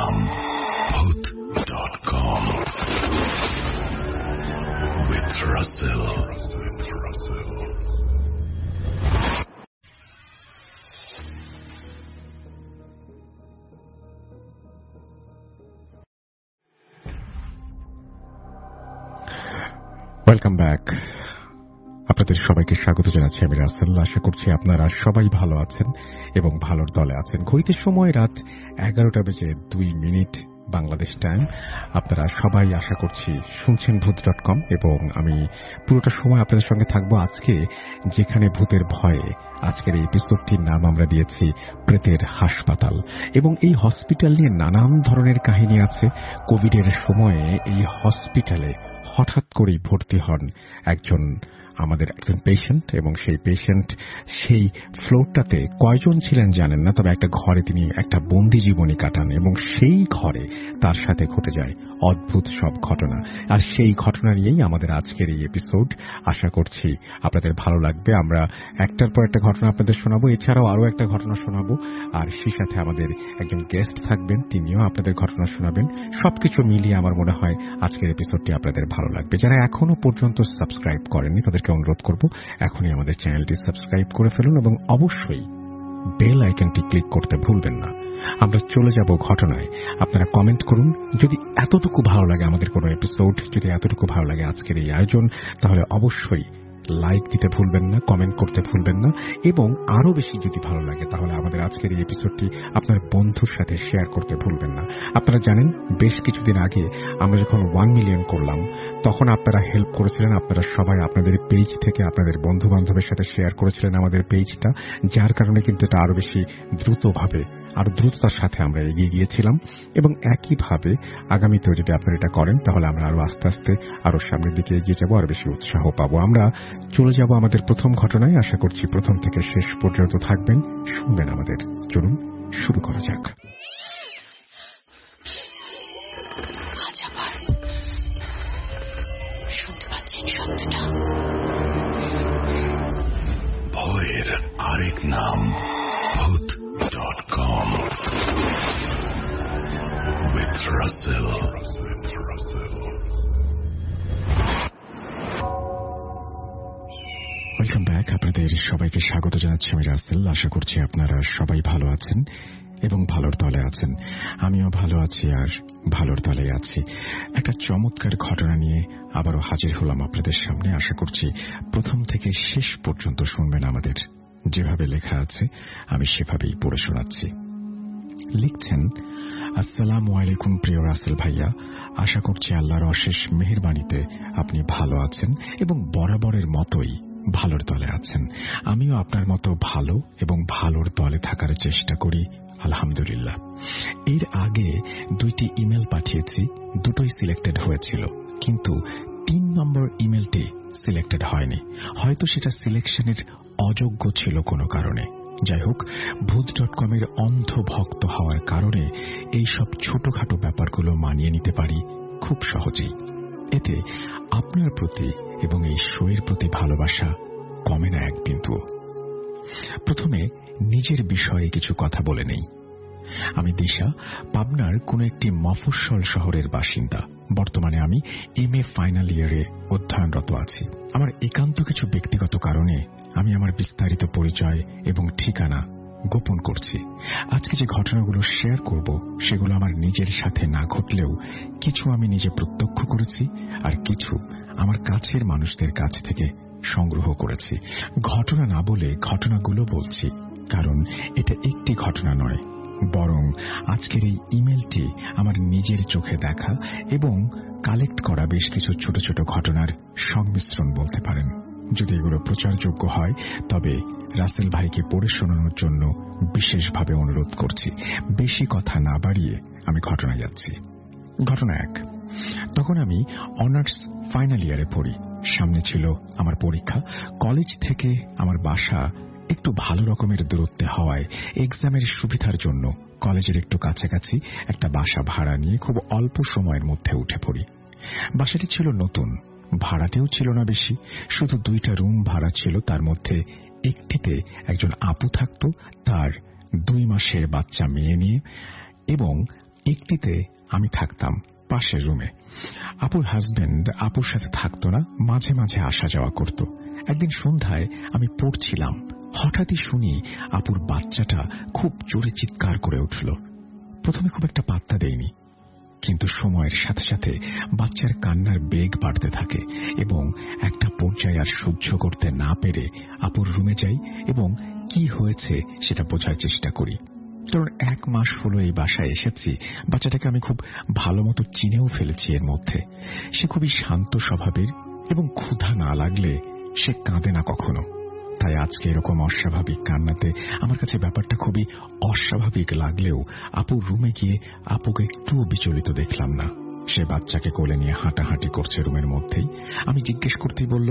নাম ভূত.com with Russell. Welcome back. আপনাদের সবাইকে স্বাগত জানাচ্ছি আমি রাসেল। আশা করছি আপনারা সবাই ভালো আছেন এবং ভালোর দলে আছেন। ঘড়িতে সময় রাত 11:02 বাংলাদেশ টাইম। আপনারা সবাই আশা করছি শুনছেন ভূত.com এবং আমি পুরোটা সময় আপনাদের সঙ্গে থাকবো। আজকে যেখানে ভূতের ভয়ে, আজকের এই এপিসোডটির নাম আমরা দিয়েছি প্রেতের হাসপাতাল এবং এই হসপিটাল নিয়ে নানান ধরনের কাহিনী আছে। কোভিডের সময়ে এই হসপিটালে হঠাৎ করেই ভর্তি হন আমাদের একজন পেশেন্ট এবং সেই পেশেন্ট সেই ফ্লোরটাতে কয়জন ছিলেন জানেন না, তবে একটা ঘরে তিনি একটা বন্দি জীবনী কাটান এবং সেই ঘরে তার সাথে ঘটে যায় অদ্ভুত সব ঘটনা। আর সেই ঘটনা নিয়েই আমাদের আজকের এই এপিসোড। আশা করছি আপনাদের ভালো লাগবে। আমরা একটার পর একটা ঘটনা আপনাদের শোনাবো, এছাড়াও আরো একটা ঘটনা শোনাবো, আর সেই সাথে আমাদের একজন গেস্ট থাকবেন, তিনিও আপনাদের ঘটনা শোনাবেন। সবকিছু মিলিয়ে আমার মনে হয় আজকের এপিসোডটি আপনাদের ভালো লাগবে। যারা এখনো পর্যন্ত সাবস্ক্রাইব করেননি তাদেরকে অনুরোধ করব এখনই আমাদের চ্যানেলটি সাবস্ক্রাইব করে ফেলুন এবং অবশ্যই বেল আইকনটি ক্লিক করতে ভুলবেন না। আমরা চলে যাব ঘটনায়। আপনারা কমেন্ট করুন যদি এতটুকু ভালো লাগে আমাদের কোনো এপিসোড, যদি এতটুকু ভালো লাগে আজকের এই আয়োজন, তাহলে অবশ্যই লাইক দিতে ভুলবেন না, কমেন্ট করতে ভুলবেন না এবং আরো বেশি যদি ভালো লাগে তাহলে আমাদের আজকের এই এপিসোডটি আপনার বন্ধুর সাথে শেয়ার করতে ভুলবেন না। আপনারা জানেন বেশ কিছুদিন আগে আমরা যখন 1 মিলিয়ন করলাম তখন আপনারা হেল্প করেছিলেন। আপনারা সবাই আপনাদের পেজ থেকে আপনাদের বন্ধু বান্ধবের সাথে শেয়ার করেছিলেন আমাদের পেজটা, যার কারণে কিন্তু এটা আরো বেশি দ্রুততার সাথে আমরা এগিয়ে গিয়েছিলাম এবং একইভাবে আগামীতেও যদি আপনারা এটা করেন তাহলে আমরা আরো আস্তে আস্তে আরো সামনের দিকে এগিয়ে যাব, আরো বেশি উৎসাহ পাবো। আমরা চলে যাব আমাদের প্রথম ঘটনায়। আশা করছি প্রথম থেকে শেষ পর্যন্ত থাকবেন, শুনবেন আমাদের। চলুন শুরু করা যাক। ভয়ের আরেক নাম ভূত.com with Russell. Welcome back. আপনাদের সবাইকে স্বাগত জানাচ্ছি আমি রাসেল। আশা করছি আপনারা সবাই ভালো আছেন এবং ভালোর দলে আছেন। আমিও ভালো আছি আর ভালোর দলে আছি। একটা চমৎকার ঘটনা নিয়ে আবারও হাজির হলাম আপনাদের সামনে। আশা করছি প্রথম থেকে শেষ পর্যন্ত শুনবেন আমাদের। যেভাবে লেখা আছে আমি সেভাবেই পড়ে শোনাচ্ছি। লিখছেন, আসসালামু আলাইকুম প্রিয় রাসেল ভাইয়া। আশা করছি আল্লাহর অশেষ মেহেরবানিতে আপনি ভালো আছেন এবং বরাবরের মতোই ভালোর দলে আছেন। আমিও আপনার মতো ভালো এবং ভালোর দলে থাকার চেষ্টা করি, আলহামদুলিল্লাহ। এর আগে 2টি ইমেল পাঠিয়েছি, দুটোই সিলেক্টেড হয়েছিল, কিন্তু 3 নম্বর ইমেলটি সিলেক্টেড হয়নি। হয়তো সেটা সিলেকশনের অযোগ্য ছিল কোনো কারণে। যাই হোক, ভূত.com এর অন্ধ ভক্ত হওয়ার কারণে এই সব ছোটখাটো ব্যাপারগুলো মানিয়ে নিতে পারি খুব সহজেই। এতে আপনার প্রতি এবং এই শোয়ের প্রতি ভালোবাসা কমে না এক বিন্দুও। প্রথমে নিজের বিষয়ে কিছু কথা বলে নেই। আমি দিশা, পাবনার কোন একটি মফস্বল শহরের বাসিন্দা। বর্তমানে আমি MA ফাইনাল ইয়ারে অধ্যয়নরত আছি। আমার একান্ত কিছু ব্যক্তিগত কারণে আমি আমার বিস্তারিত পরিচয় এবং ঠিকানা গোপন করছি। আজকে যে ঘটনাগুলো শেয়ার করব সেগুলো আমার নিজের সাথে না ঘটলেও কিছু আমি নিজে প্রত্যক্ষ করেছি আর কিছু আমার কাছের মানুষদের কাছ থেকে সংগ্রহ করেছি। ঘটনা না বলে ঘটনাগুলো বলছি, কারণ এটা একটি ঘটনা নয়, বরং আজকের এই ইমেলটি আমার নিজের চোখে দেখা এবং কালেক্ট করা বেশ কিছু ছোট ছোট ঘটনার সংমিশ্রণ বলতে পারেন। যদি এগুলো প্রচারযোগ্য হয় তবে রাসেল ভাইকে পড়ে শোনানোর জন্য বিশেষভাবে অনুরোধ করছি। বেশি কথা না বাড়িয়ে আমি ঘটনায় যাচ্ছি। ঘটনা 1। তখন আমি অনার্স ফাইনাল ইয়ারে পড়ি। সামনে ছিল আমার পরীক্ষা। কলেজ থেকে আমার বাসা একটু ভালো রকমের দূরত্বে হওয়ায় এক্সামের সুবিধার জন্য কলেজের একটু কাছাকাছি একটা বাসা ভাড়া নিয়ে খুব অল্প সময়ের মধ্যে উঠে পড়ি। বাসাটি ছিল নতুন, ভাড়াতেও ছিল না বেশি, শুধু 2টা রুম ভাড়া ছিল। তার মধ্যে একটিতে একজন আপু থাকত তার 2 মাসের বাচ্চা মেয়ে নিয়ে, এবং একটিতে আমি থাকতাম, পাশের রুমে। আপুর হাজবেন্ড আপুর সাথে থাকতো না, মাঝে মাঝে আসা যাওয়া করত। একদিন সন্ধ্যায় আমি পড়ছিলাম, হঠাৎই শুনি আপুর বাচ্চাটা খুব জোরে চিৎকার করে উঠল। প্রথমে খুব একটা পাত্তা দেয়নি, কিন্তু সময়ের সাথে সাথে বাচ্চার কান্নার বেগ বাড়তে থাকে এবং একটা পর্যায়ে আর সহ্য করতে না পেরে আপুর রুমে যাই এবং কি হয়েছে সেটা বোঝার চেষ্টা করি। কারণ 1 মাস হলো এই বাসায় এসেছি, বাচ্চাটাকে আমি খুব ভালো মতো চিনেও ফেলেছি। এর মধ্যে সে খুবই শান্ত স্বভাবের এবং ক্ষুধা না লাগলে সে কাঁদে না কখনো। তাই আজকে এরকম অস্বাভাবিক কান্নাতে আমার কাছে ব্যাপারটা খুবই অস্বাভাবিক লাগলেও আপুর রুমে গিয়ে আপুকে একটুও বিচলিত দেখলাম না। সে বাচ্চাকে কোলে নিয়ে হাঁটাহাঁটি করছে রুমের মধ্যেই। আমি জিজ্ঞেস করতেই বলল,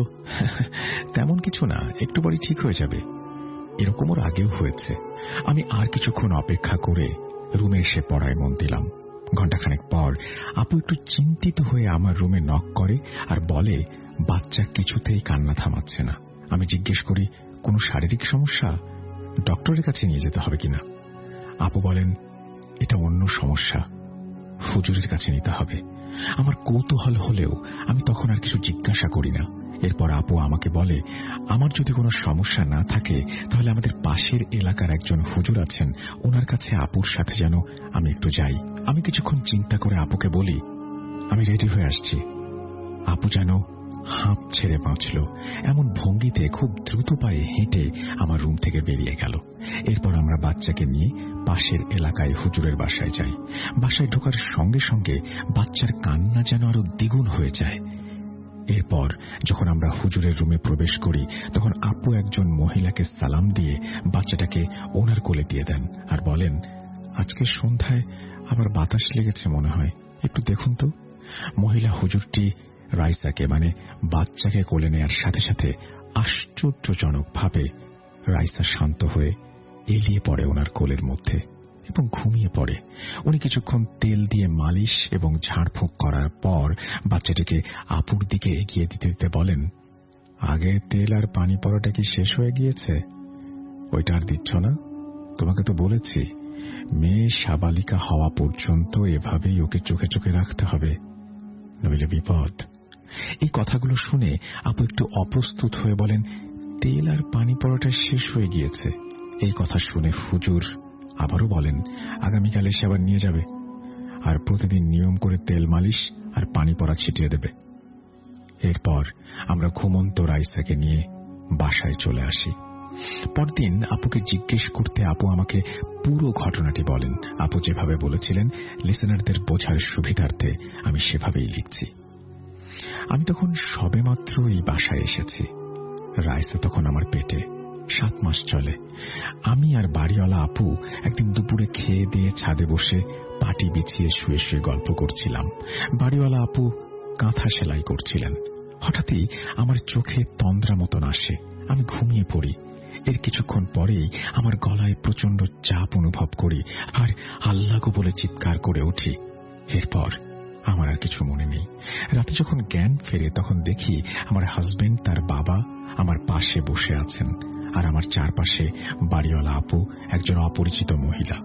তেমন কিছু না, একটু পরে ঠিক হয়ে যাবে। এরকম ওর আগেও হয়েছে। আমি আর কিছুক্ষণ অপেক্ষা করে রুমে এসে পড়ায় মন দিলাম। ঘণ্টাখানেক পর আপু একটু চিন্তিত হয়ে আমার রুমে নক করে আর বলে বাচ্চা কিছুতেই কান্না থামাচ্ছে না। আমি জিজ্ঞেস করি, কোনো শারীরিক সমস্যা, ডক্টরের কাছে নিয়ে যেতে হবে কিনা? আপু বলেন, এটা অন্য সমস্যা, হুজুরের কাছে নিতে হবে। আমার কৌতূহল হলেও আমি তখন আর কিছু জিজ্ঞাসা করি না। এরপর আপু আমাকে বলে, আমার যদি কোনো সমস্যা না থাকে তাহলে আমাদের পাশের এলাকার একজন হুজুর আছেন, ওনার কাছে আপুর সাথে যেন আমি একটু যাই। আমি কিছুক্ষণ চিন্তা করে আপুকে বলি, আমি রেডি হয়ে আসছি। আপু যেন হাঁপ ছেড়ে বাঁচল, এমন ভঙ্গিতে খুব দ্রুত পায়ে হেঁটে আমার রুম থেকে বেরিয়ে গেল। এরপর আমরা বাচ্চাকে নিয়ে পাশের এলাকায় হুজুরের বাসায় যাই। বাসায় ঢোকার সঙ্গে সঙ্গে বাচ্চার কান্না যেন আরো দ্বিগুণ হয়ে যায়। এরপর যখন আমরা হুজুরের রুমে প্রবেশ করি তখন আপু একজন মহিলাকে সালাম দিয়ে বাচ্চাটাকে ওনার কোলে দিয়ে দেন আর বলেন, আজকে সন্ধ্যায় আবার বাতাস লেগেছে মনে হয়, একটু দেখুন তো। মহিলা হুজুরটি রাইসাকে মানে বাচ্চাকে কোলে নেয়ার সাথে সাথে আশ্চর্যজনকভাবে রাইসা শান্ত হয়ে এলিয়ে পড়ে ওনার কোলের মধ্যে এবং ঘুমিয়ে পড়ে। উনি কিছুক্ষণ তেল দিয়ে মালিশ এবং ঝাড়ফুঁক করার পর বাচ্চাটিকে আপুর দিকে এগিয়ে দিতে দিতে বলেন, আগে তেল আর পানি পড়াটা কি শেষ হয়ে গিয়েছে? ওইটা আর দিচ্ছ না? তোমাকে তো বলেছি মেয়ে সাবালিকা হওয়া পর্যন্ত এভাবেই ওকে চোখে চোখে রাখতে হবে, নইলে বিপদ। এই কথাগুলো শুনে আপু একটু অপ্রস্তুত হয়ে বলেন, তেল আর পানি পড়াটা শেষ হয়ে গিয়েছে। এই কথা শুনে হুজুর আবারও বলেন, আগামীকাল এসে আবার নিয়ে যাবে আর প্রতিদিন নিয়ম করে তেল মালিশ আর পানি পড়া ছিটিয়ে দেবে। এরপর আমরা ঘুমন্ত রাইসাকে নিয়ে বাসায় চলে আসি। পরদিন আপুকে জিজ্ঞেস করতে আপু আমাকে পুরো ঘটনাটি বলেন। আপু যেভাবে বলেছিলেন লিসেনারদের বোঝার সুবিধার্থে আমি সেভাবেই লিখছি। আমি তখন সবেমাত্র এই বাসায় এসেছি। রাইসা তখন আমার পেটে, 7 মাস চলে। আমি আর বাড়িওয়ালা আপু একদিন দুপুরে খেয়ে দিয়ে ছাদে বসে পাটি বিছিয়ে শুয়ে শুয়ে গল্প করছিলাম। বাড়িওয়ালা আপু কাঁথা সেলাই করছিলেন। হঠাৎই আমার চোখে তন্দ্রা মতন আসে, আমি ঘুমিয়ে পড়ি। এর কিছুক্ষণ পরেই আমার গলায় প্রচন্ড চাপ অনুভব করি আর আল্লাহ গো বলে চিৎকার করে উঠি। এরপর আমার আর কিছু মনে নেই। রাতে যখন জ্ঞান ফেরে তখন দেখি আমার হাজবেন্ড তার বাবা আমার পাশে বসে আছেন আর আমার চারপাশে বাড়িওয়ালা আপু একজন অপরিচিত মহিলা।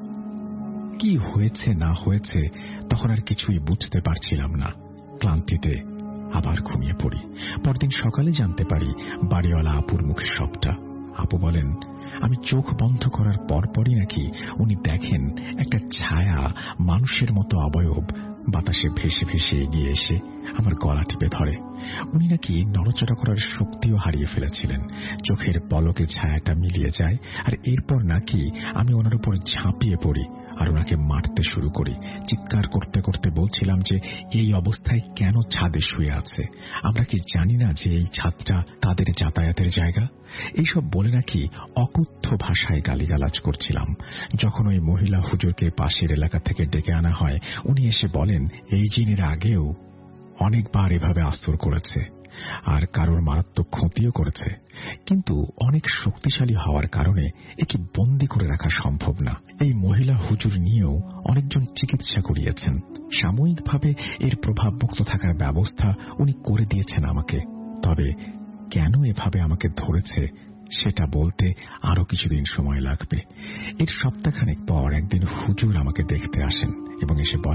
কি হয়েছে না হয়েছে তখন আর কিছুই বুঝতে পারছিলাম না। ক্লান্তিতে আবার ঘুমিয়ে পড়ি। পরদিন সকালে জানতে পারি বাড়িওয়ালা আপুর মুখে সবটা। আপু বলেন, আমি চোখ বন্ধ করার পরপরই নাকি উনি দেখেন একটা ছায়া মানুষের মতো অবয়ব বাতাসে ভেসে ভেসে এগিয়ে এসে আমার গলা টিপে ধরে। উনি নাকি নড়াচড়া করার শক্তিও হারিয়ে ফেলেছিলেন। চোখের পলকে ছায়াটা মিলিয়ে যায় আর এরপর নাকি আমি ওনার উপর ঝাঁপিয়ে পড়ি আর ওনাকে মারতে শুরু করি। চিৎকার করতে করতে বলছিলাম যে এই অবস্থায় কেন ছাদে শুয়ে আছে, আমরা কি জানি না যে এই ছাদটা তাদের যাতায়াতের জায়গা? এইসব বলে নাকি অকথ্য ভাষায় গালিগালাজ করছিলাম। যখন ওই মহিলা হুজুরকে পাশের এলাকা থেকে ডেকে আনা হয় উনি এসে বলেন এই জিনের আগেও অনেকবার এভাবে আস্তর করেছে আর কারোর মারাত্মক ক্ষতিও করেছে, কিন্তু অনেক শক্তিশালী হওয়ার কারণে একে বন্দী করে রাখা সম্ভব না। এই মহিলা হুজুর নিয়েও অনেকজন চিকিৎসা করিয়েছেন। সাময়িকভাবে এর প্রভাব মুক্ত থাকার ব্যবস্থা উনি করে দিয়েছেন আমাকে। তবে কেন এভাবে আমাকে ধরেছে সেটা বলতে আরো কিছুদিন সময় লাগবে। এর সপ্তাহখানেক পর একদিন হুজুর আমাকে দেখতে আসেন এবং এসে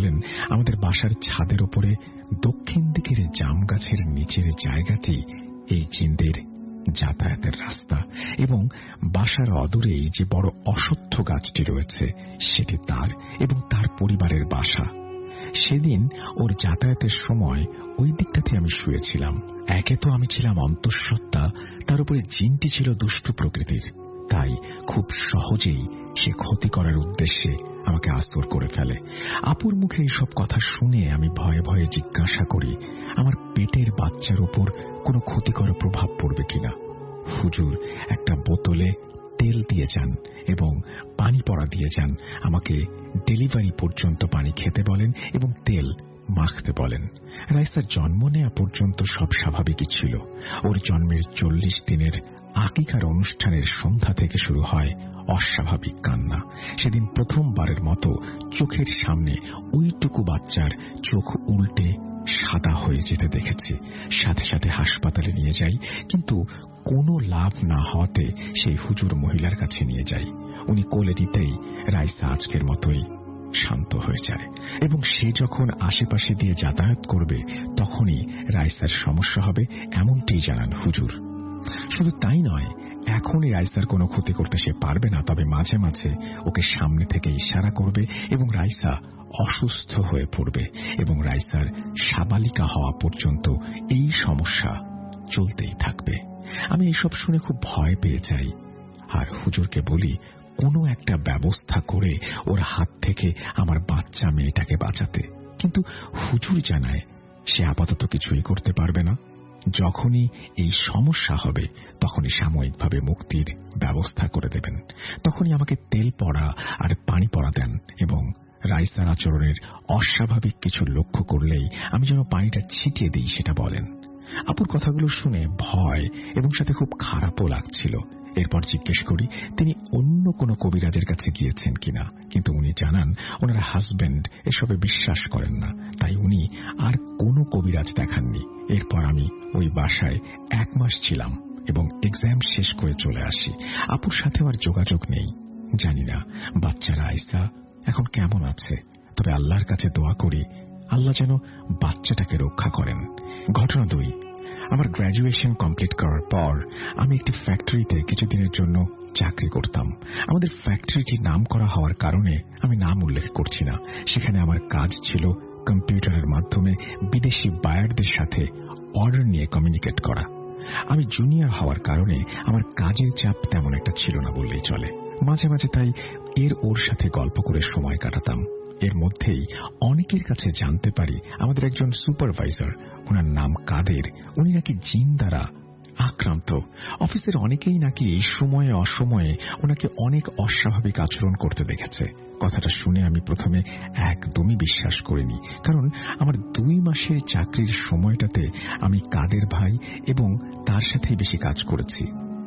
বলেন, আমাদের বাসার ছাদের ওপরে দক্ষিণ দিকের জাম গাছের নিচের জায়গাটি এই জিনদের যাতায়াতের রাস্তা এবং বাসার অদূরেই যে বড় অশ্বত্থ গাছটি রয়েছে সেটি তার এবং তার পরিবারের বাসা। সেদিন ওর যাতায়াতের সময় ওই দিকটাতে আমি শুয়েছিলাম। একে তো আমি ছিলাম অন্তঃসত্ত্বা, তার উপরে জিনটি ছিল দুষ্ট প্রকৃতির, তাই খুব সহজেই সে ক্ষতি করার উদ্দেশ্যে আমাকে আস্তর করে ফেলে। আপুর মুখে এইসব কথা শুনে আমি ভয়ে ভয়ে জিজ্ঞাসা করি আমার পেটের বাচ্চার উপর কোনো ক্ষতিকর প্রভাব পড়বে কিনা। হুজুর একটা বোতলে তেল দিয়ে যান এবং পানি পড়া দিয়ে যান। আমাকে ডেলিভারি পর্যন্ত পানি খেতে বলেন এবং তেল মাখতে বলেন। রাইসার জন্ম নেওয়া পর্যন্ত সব স্বাভাবিকই ছিল। ওর জন্মের 40 দিনের আকিকার অনুষ্ঠানের সন্ধ্যা থেকে শুরু হয় অস্বাভাবিক কান্না। সেদিন প্রথমবারের মতো চোখের সামনে ওইটুকু বাচ্চার চোখ উল্টে সাদা হয়ে যেতে দেখেছি। সাথে সাথে হাসপাতালে নিয়ে যাই, কিন্তু কোনো লাভ না হওয়াতে সেই হুজুর মহিলার কাছে নিয়ে যাই। উনি কোলে দিতেই রাইসা আজকের মতোই শান্ত হয়ে যায় এবং সে যখন আশেপাশে দিয়ে যাতায়াত করবে তখনই রাইসার সমস্যা হবে এমনটি জানান হুজুর। শুধু তাই নয়, এখনই রাইসার কোনো ক্ষতি করতে সে পারবে না, তবে মাঝে মাঝে ওকে সামনে থেকে ইশারা করবে এবং রাইসা অসুস্থ হয়ে পড়বে এবং রাইসার সাবালিকা হওয়া পর্যন্ত এই সমস্যা চলতেই থাকবে। আমি এইসব শুনে খুব ভয় পেয়ে যাই আর হুজুরকে বলি কোনো একটা ব্যবস্থা করে ওর হাত থেকে আমার বাচ্চা মেয়েটাকে বাঁচাতে। কিন্তু হুজুর জানায় সে আপাতত কিছুই করতে পারবে না। যখনই এই সমস্যা হবে তখনই সাময়িকভাবে মুক্তির ব্যবস্থা করে দেবেন। তখনই আমাকে তেল পড়া আর পানি পড়া দেন এবং রাইসার আচরণের অস্বাভাবিক কিছু লক্ষ্য করলেই আমি যেন পানিটা ছিটিয়ে দিই সেটা বলেন। আপুর কথাগুলো শুনে ভয় এবং সাথে খুব খারাপও লাগছিল। এরপর জিজ্ঞেস করি তিনি অন্য কোনো কবিরাজের কাছে গিয়েছেন কিনা, কিন্তু উনি জানান ওনার হাজবেন্ড এসবে বিশ্বাস করেন না, তাই উনি আর কোনো কবিরাজ দেখাননি। এরপর আমি ওই বাসায় 1 মাস ছিলাম এবং এক্সাম শেষ করে চলে আসি। আপুর সাথে আর যোগাযোগ নেই। জানি না বাচ্চারা আইসা এখন কেমন আছে, তবে আল্লাহর কাছে দোয়া করি আল্লাহ যেন বাচ্চাটাকে রক্ষা করেন। ঘটনা 2, আমার গ্র্যাজুয়েশন কমপ্লিট করার পর আমি একটি ফ্যাক্টরিতে কিছুদিনের জন্য চাকরি করতাম। আমাদের ফ্যাক্টরিটি নাম করা হওয়ার কারণে আমি নাম উল্লেখ করছি না। সেখানে আমার কাজ ছিল কম্পিউটারের মাধ্যমে বিদেশি বায়ারদের সাথে অর্ডার নিয়ে কমিউনিকেট করা। আমি জুনিয়র হওয়ার কারণে আমার কাজের চাপ তেমন একটা ছিল না বললেই চলে। মাঝে মাঝে তাই ওর সাথে গল্প করে সময় কাটাতাম। এর মধ্যেই অনেকের কাছে জানতে পারি আমাদের একজন সুপারভাইজার, ওনার নাম কাদের, উনি নাকি জিন দ্বারা আক্রান্ত। অফিসের অনেকেই নাকি এই সময়ে অসময়ে ওনাকে অনেক অস্বাভাবিক আচরণ করতে দেখেছে। কথাটা শুনে আমি প্রথমে একদমই বিশ্বাস করিনি, কারণ আমার 2 মাসের চাকরির সময়টাতে আমি কাদের ভাই এবং তার সাথেই বেশি কাজ করেছি।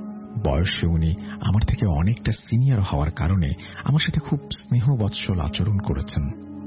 বয়সে উনি আমার থেকে অনেকটা সিনিয়র হওয়ার কারণে আমার সাথে খুব স্নেহবৎসল আচরণ করেছেন,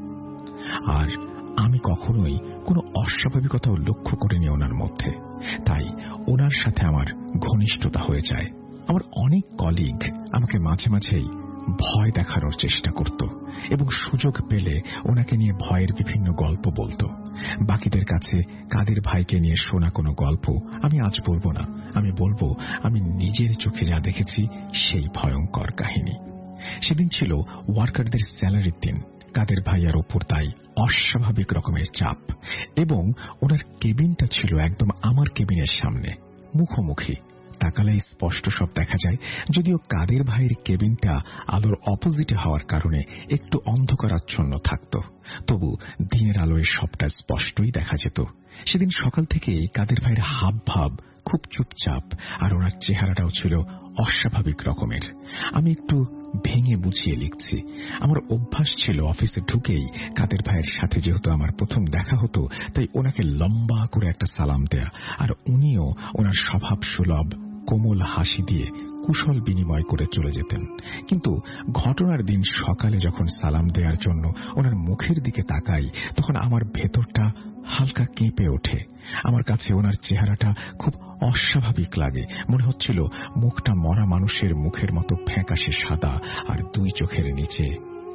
আর আমি কখনোই কোনো অস্বাভাবিকতাও লক্ষ্য করিনি ওনার মধ্যে। তাই ওনার সাথে আমার ঘনিষ্ঠতা হয়ে যায়। আমার অনেক কলিগ আমাকে মাঝে মাঝেই ভয় দেখানোর চেষ্টা করত এবং সুযোগ পেলে ওনাকে নিয়ে ভয়ের বিভিন্ন গল্প বলতো। বাকিদের কাছে কাদের ভাইকে নিয়ে শোনা কোনো গল্প আমি আজ বলবো না। আমি বলবো আমি নিজের চোখে যা দেখেছি সেই ভয়ঙ্কর কাহিনী। সেদিন ছিল ওয়ার্কারদের স্যালারির দিন। কাদের ভাইয়ার ওপর তাই অস্বাভাবিক রকমের চাপ এবং ওনার কেবিনটা ছিল একদম আমার কেবিনের সামনে, মুখোমুখি। তাকালেই স্পষ্ট সব দেখা যায়, যদিও কাদের ভাইয়ের কেবিনটা আলোর অপোজিটে হওয়ার কারণে একটু অন্ধকারাচ্ছন্ন থাকত, তবু দিনের আলোয় সবটা স্পষ্টই দেখা যেত। সেদিন সকাল থেকেই কাদের ভাইয়ের হাব ভাব খুব চুপচাপ, আর ওনার চেহারাটাও ছিল অস্বাভাবিক রকমের। আমি একটু ভেঙে বুঝিয়ে লিখছি। আমার অভ্যাস ছিল অফিসে ঢুকেই কাদের ভাইয়ের সাথে যেহেতু আমার প্রথম দেখা হতো, তাই ওনাকে লম্বা করে একটা সালাম দেয়া, আর উনিও ওনার স্বভাব সুলভ কোমল হাসি দিয়ে কুশল বিনিময় করে চলে যেতেন। কিন্তু ঘটনার দিন সকালে যখন সালাম দেওয়ার জন্য ওনার মুখের দিকে তাকাই, তখন আমার ভেতরটা হালকা কেঁপে ওঠে। আমার কাছে ওনার চেহারাটা খুব অস্বাভাবিক লাগে। মনে হচ্ছিল মুখটা মরা মানুষের মুখের মতো ফ্যাকাশে সাদা, আর 2 চোখের নিচে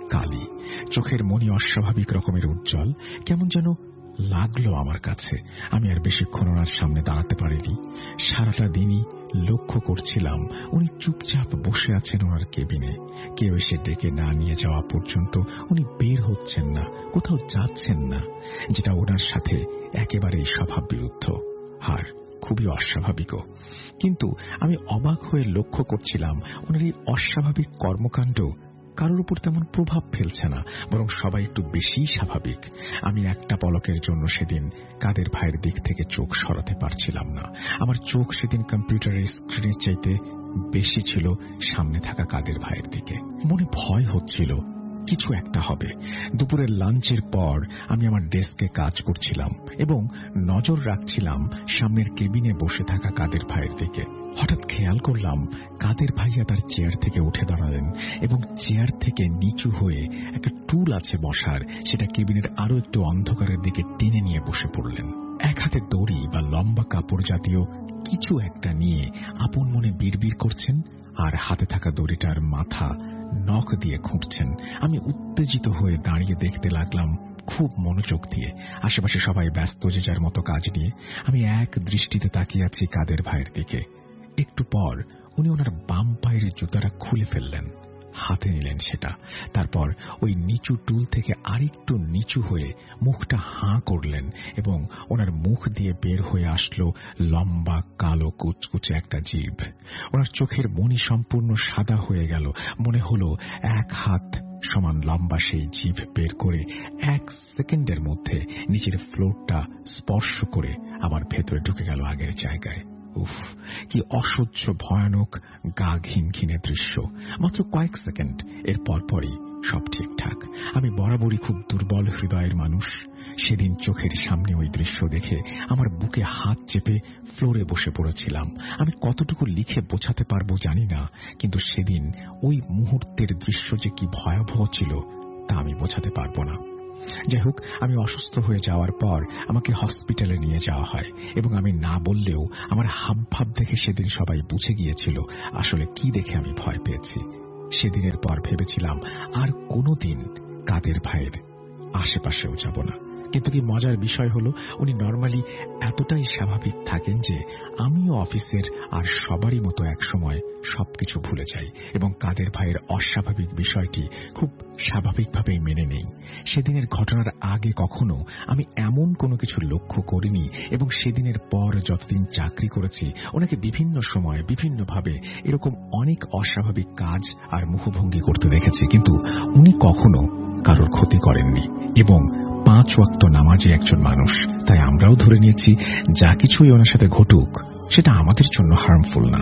কালি, চোখের মনি অস্বাভাবিক রকমের উজ্জ্বল। কেমন যেন লাগলো আমার কাছে। আমি আর বেশিক্ষণ ওনার সামনে দাঁড়াতে পারিনি। সারাটা দিনই লক্ষ্য করছিলাম উনি চুপচাপ বসে আছেন ওনার কেবিনে। কেউ এসে ডেকে না নিয়ে যাওয়া পর্যন্ত উনি বের হচ্ছেন না, কোথাও যাচ্ছেন না, যেটা ওনার সাথে একেবারেই স্বভাব বিরুদ্ধ আর খুবই অস্বাভাবিকও। কিন্তু আমি অবাক হয়ে লক্ষ্য করছিলাম ওনার এই অস্বাভাবিক কর্মকাণ্ড কারোর উপর তেমন প্রভাব ফেলছে না, বরং সবাই একটু বেশি স্বাভাবিক। আমি একটা পলকের জন্য সেদিন কাদের ভাইয়ের দিক থেকে চোখ সরাতে পারছিলাম না। আমার চোখ সেদিন কম্পিউটারের স্ক্রিনের চাইতে বেশি ছিল সামনে থাকা কাদের ভাইয়ের দিকে। মনে ভয় হচ্ছিল কিছু একটা হবে। দুপুরের লাঞ্চের পর আমি আমার ডেস্কে কাজ করছিলাম এবং নজর রাখছিলাম সামনের কেবিনে বসে থাকা কাদের ভাইয়ের দিকে। হঠাৎ খেয়াল করলাম কাদের ভাইয়া তার চেয়ার থেকে উঠে দাঁড়ালেন এবং চেয়ার থেকে নিচু হয়ে একটা টুল আছে বসার, সেটা কেবিনের আরো একটু অন্ধকারের দিকে টেনে নিয়ে বসে পড়লেন। এক হাতে দড়ি বা লম্বা কাপড় জাতীয় কিছু একটা নিয়ে আপন মনে বিড়বিড় করছেন আর হাতে থাকা দড়িটার মাথা নখ দিয়ে খুঁটছেন। আমি উত্তেজিত হয়ে দাঁড়িয়ে দেখতে লাগলাম খুব মনোযোগ দিয়ে। আশেপাশে সবাই ব্যস্ত যে যার মতো কাজ নিয়ে। আমি এক দৃষ্টিতে তাকিয়ে আছি কাদের ভাইয়ের দিকে। একটু পর উনি ওনার বাম পায়ের জুতাটা খুলে ফেললেন, হাতে নিলেন সেটা। তারপর ওই নিচু টুল থেকে আরেকটু নিচু হয়ে মুখটা হাঁ করলেন এবং ওনার মুখ দিয়ে বের হয়ে আসলো লম্বা কালো কুচকুচে একটা জিভ। ওনার চোখের মনি সম্পূর্ণ সাদা হয়ে গেল। মনে হলো 1 হাত সমান লম্বা সেই জিভ বের করে 1 সেকেন্ডের মধ্যে নিচের ফ্লোরটা স্পর্শ করে আমার ভেতরে ঢুকে গেল আগের জায়গায়। উফ, কি অসহ্য ভয়ানক গা ঘিনঘিনে দৃশ্য। মাত্র কয়েক সেকেন্ড, এর পরপরই সব ঠিকঠাক। আমি বরাবরই খুব দুর্বল হৃদয়ের মানুষ। সেদিন চোখের সামনে ওই দৃশ্য দেখে আমার বুকে হাত চেপে ফ্লোরে বসে পড়েছিলাম। আমি কতটুকু লিখে বোঝাতে পারবো জানি না, কিন্তু সেদিন ওই মুহূর্তের দৃশ্য যে কি ভয়াবহ ছিল তা আমি বোঝাতে পারবো না। যাই হোক, আমি অসুস্থ হয়ে যাওয়ার পর আমাকে হসপিটালে নিয়ে যাওয়া হয় এবং আমি না বললেও আমার হাবভাব দেখে সেদিন সবাই বুঝে গিয়েছিল আসলে কি দেখে আমি ভয় পেয়েছি। সেদিনের পর ভেবেছিলাম আর কোনোদিন কাদের ভাইয়ের আশেপাশেও যাব না। কিন্তু কি মজার বিষয় হলো, উনি নরমালি এতটাই স্বাভাবিক থাকেন যে আমিও অফিসের আর সবারই মতো একসময় সবকিছু ভুলে যাই এবং কাদের ভাইয়ের অস্বাভাবিক বিষয়টি খুব স্বাভাবিকভাবেই মেনে নেই। সেদিনের ঘটনার আগে কখনো আমি এমন কোনো কিছু লক্ষ্য করিনি এবং সেদিনের পর যতদিন চাকরি করেছি ওনাকে বিভিন্ন সময় বিভিন্নভাবে এরকম অনেক অস্বাভাবিক কাজ আর মুখভঙ্গি করতে দেখেছি, কিন্তু উনি কখনো কারোর ক্ষতি করেননি এবং 5 ওয়াক্ত নামাজি একজন মানুষ। তাই আমরাও ধরে নিয়েছি যা কিছুই ওনার সাথে ঘটুক সেটা আমাদের জন্য হার্মফুল না।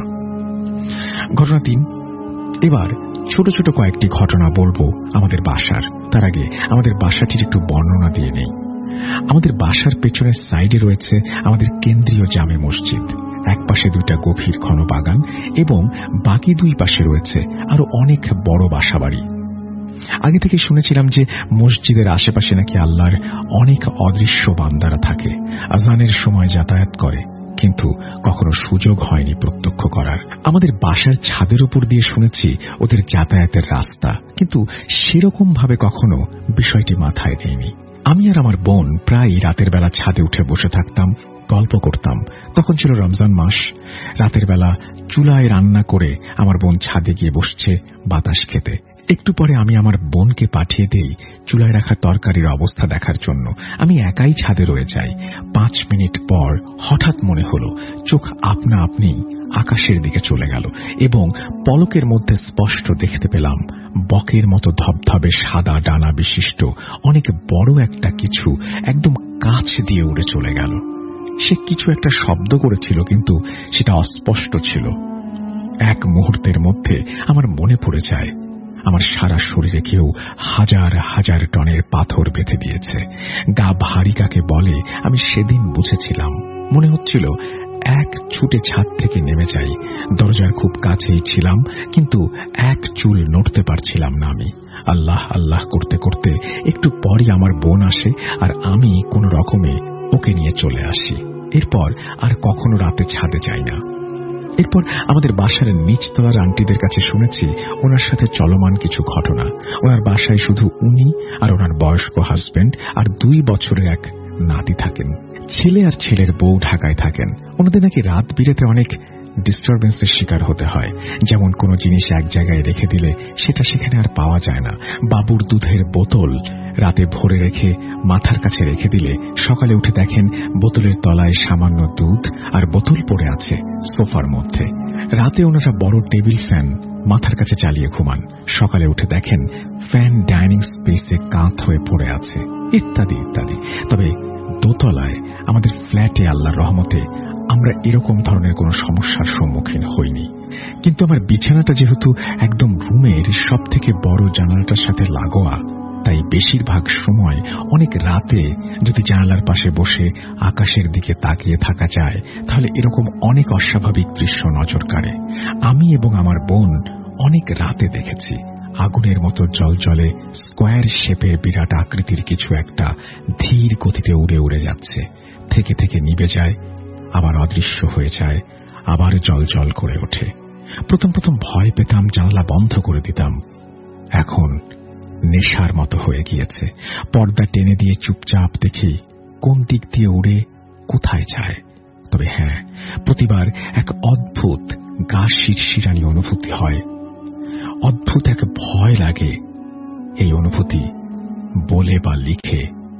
ঘটনা 3। এবার ছোট ছোট কয়েকটি ঘটনা বলবো আমাদের বাসার। তার আগে আমাদের বাসাটির একটু বর্ণনা দিয়ে নেই। আমাদের বাসার পেছনের সাইডে রয়েছে আমাদের কেন্দ্রীয় জামে মসজিদ। এক পাশে 2টা গভীর ঘন বাগান এবং বাকি 2 পাশে রয়েছে আরো অনেক বড় বাসাবাড়ি। আগে থেকে শুনেছিলাম যে মসজিদের আশেপাশে নাকি আল্লাহর অনেক অদৃশ্য বান্দারা থাকে, আজানের সময় যাতায়াত করে, কিন্তু কখনো সুযোগ হয়নি প্রত্যক্ষ করার। আমাদের বাসার ছাদের উপর দিয়ে শুনেছি ওদের যাতায়াতের রাস্তা, কিন্তু সেরকম ভাবে কখনো বিষয়টি মাথায় নেয়নি। আমি আর আমার বোন প্রায় রাতের বেলা ছাদে উঠে বসে থাকতাম, গল্প করতাম। তখন ছিল রমজান মাস। রাতের বেলা চুলায় রান্না করে আমার বোন ছাদে গিয়ে বসছে বাতাস খেতে। একটু পরে আমি আমার বোনকে পাঠিয়ে দেই চুলায় রাখা তরকারির অবস্থা দেখার জন্য। আমি একাই ছাদে রয়ে যাই। 5 মিনিট পর হঠাৎ মনে হলো চোখ আপনা আপনি আকাশের দিকে চলে গেল এবং পলকের মধ্যে স্পষ্ট দেখতে পেলাম বকের মতো ধবধবে সাদা ডানা বিশিষ্ট অনেক বড় একটা কিছু একদম কাছ দিয়ে উড়ে চলে গেল। সে কিছু একটা শব্দ করেছিল, কিন্তু সেটা অস্পষ্ট ছিল। এক মুহূর্তের মধ্যে আমার মনে পড়ে যায় আমার সারা শরীরে কেউ হাজার হাজার টনের পাথর বেঁধে দিয়েছে। গা ভারী কাকে বলে আমি সেদিন বুঝেছিলাম। মনে হচ্ছিল এক ছুটে ছাদ থেকে নেমে যাই। দরজার খুব কাছেই ছিলাম, কিন্তু এক চুল নড়তে পারছিলাম না। আমি আল্লাহ আল্লাহ করতে করতে একটু পরই আমার বোন আসে আর আমি কোনো রকমে ওকে নিয়ে চলে আসি। এরপর আর কখনো রাতে ছাদে যাই না। এরপর আমাদের বাসার নিচতলার আন্টিদের কাছে শুনেছি ওনার সাথে চলমান কিছু ঘটনা। ওনার বাসায় শুধু উনি আর ওনার বয়স্ক হাজবেন্ড আর 2 বছরের এক নাতি থাকেন। ছেলে আর ছেলের বউ ঢাকায় থাকেন। ওনাদের নাকি রাত বিরেতে অনেক ডিস্টারবেন্সের শিকার হতে হয়। যেমন কোনো জিনিস এক জায়গায় রেখে দিলে সেটা সেখানে আর পাওয়া যায় না। বাবুর দুধের বোতল রাতে ভরে রেখে মাথার কাছে রেখে দিলে সকালে উঠে দেখেন বোতলের তলায় সামান্য দুধ আর বোতল পড়ে আছে সোফার মধ্যে। রাতে ওনারা বড় টেবিল ফ্যান মাথার কাছে চালিয়ে ঘুমান। সকালে উঠে দেখেন ফ্যান ডাইনিং স্পেসে কাঁথ হয়ে পড়ে আছে, ইত্যাদি ইত্যাদি। তবে দোতলায় আমাদের ফ্ল্যাটে আল্লাহর রহমতে আমরা এরকম ধরনের কোনো সমস্যার সম্মুখীন হইনি। কিন্তু আমার বিছানাটা যেহেতু একদম রুমের সব থেকে বড় জানালাটার সাথে লাগোয়া, তাই বেশিরভাগ সময় অনেক রাতে যদি জানালার পাশে বসে আকাশের দিকে তাকিয়ে থাকা যায় তাহলে এরকম অনেক অস্বাভাবিক দৃশ্য নজর কাড়ে। আমি এবং আমার বোন অনেক রাতে দেখেছি আগুনের মতো জলজলে স্কোয়ার শেপের বিরাট আকৃতির কিছু একটা ধীর গতিতে উড়ে উড়ে যাচ্ছে, থেকে থেকে নিভে যায়, আবার অদৃশ্য হয়ে যায়, আবার জলজল করে ওঠে। প্রথম প্রথম ভয় পেতাম, জানালা বন্ধ করে দিতাম। এখন নেশার মতো হয়ে গিয়েছে। পর্দা টেনে দিয়ে চুপচাপ দেখি কোন দিক দিয়ে উড়ে কোথায় যায়। তবে হ্যাঁ, প্রতিবার এক অদ্ভুত গা শিরশিরানি অনুভূতি হয়, অদ্ভুত এক ভয় লাগে। এই অনুভূতি বলে বা লিখে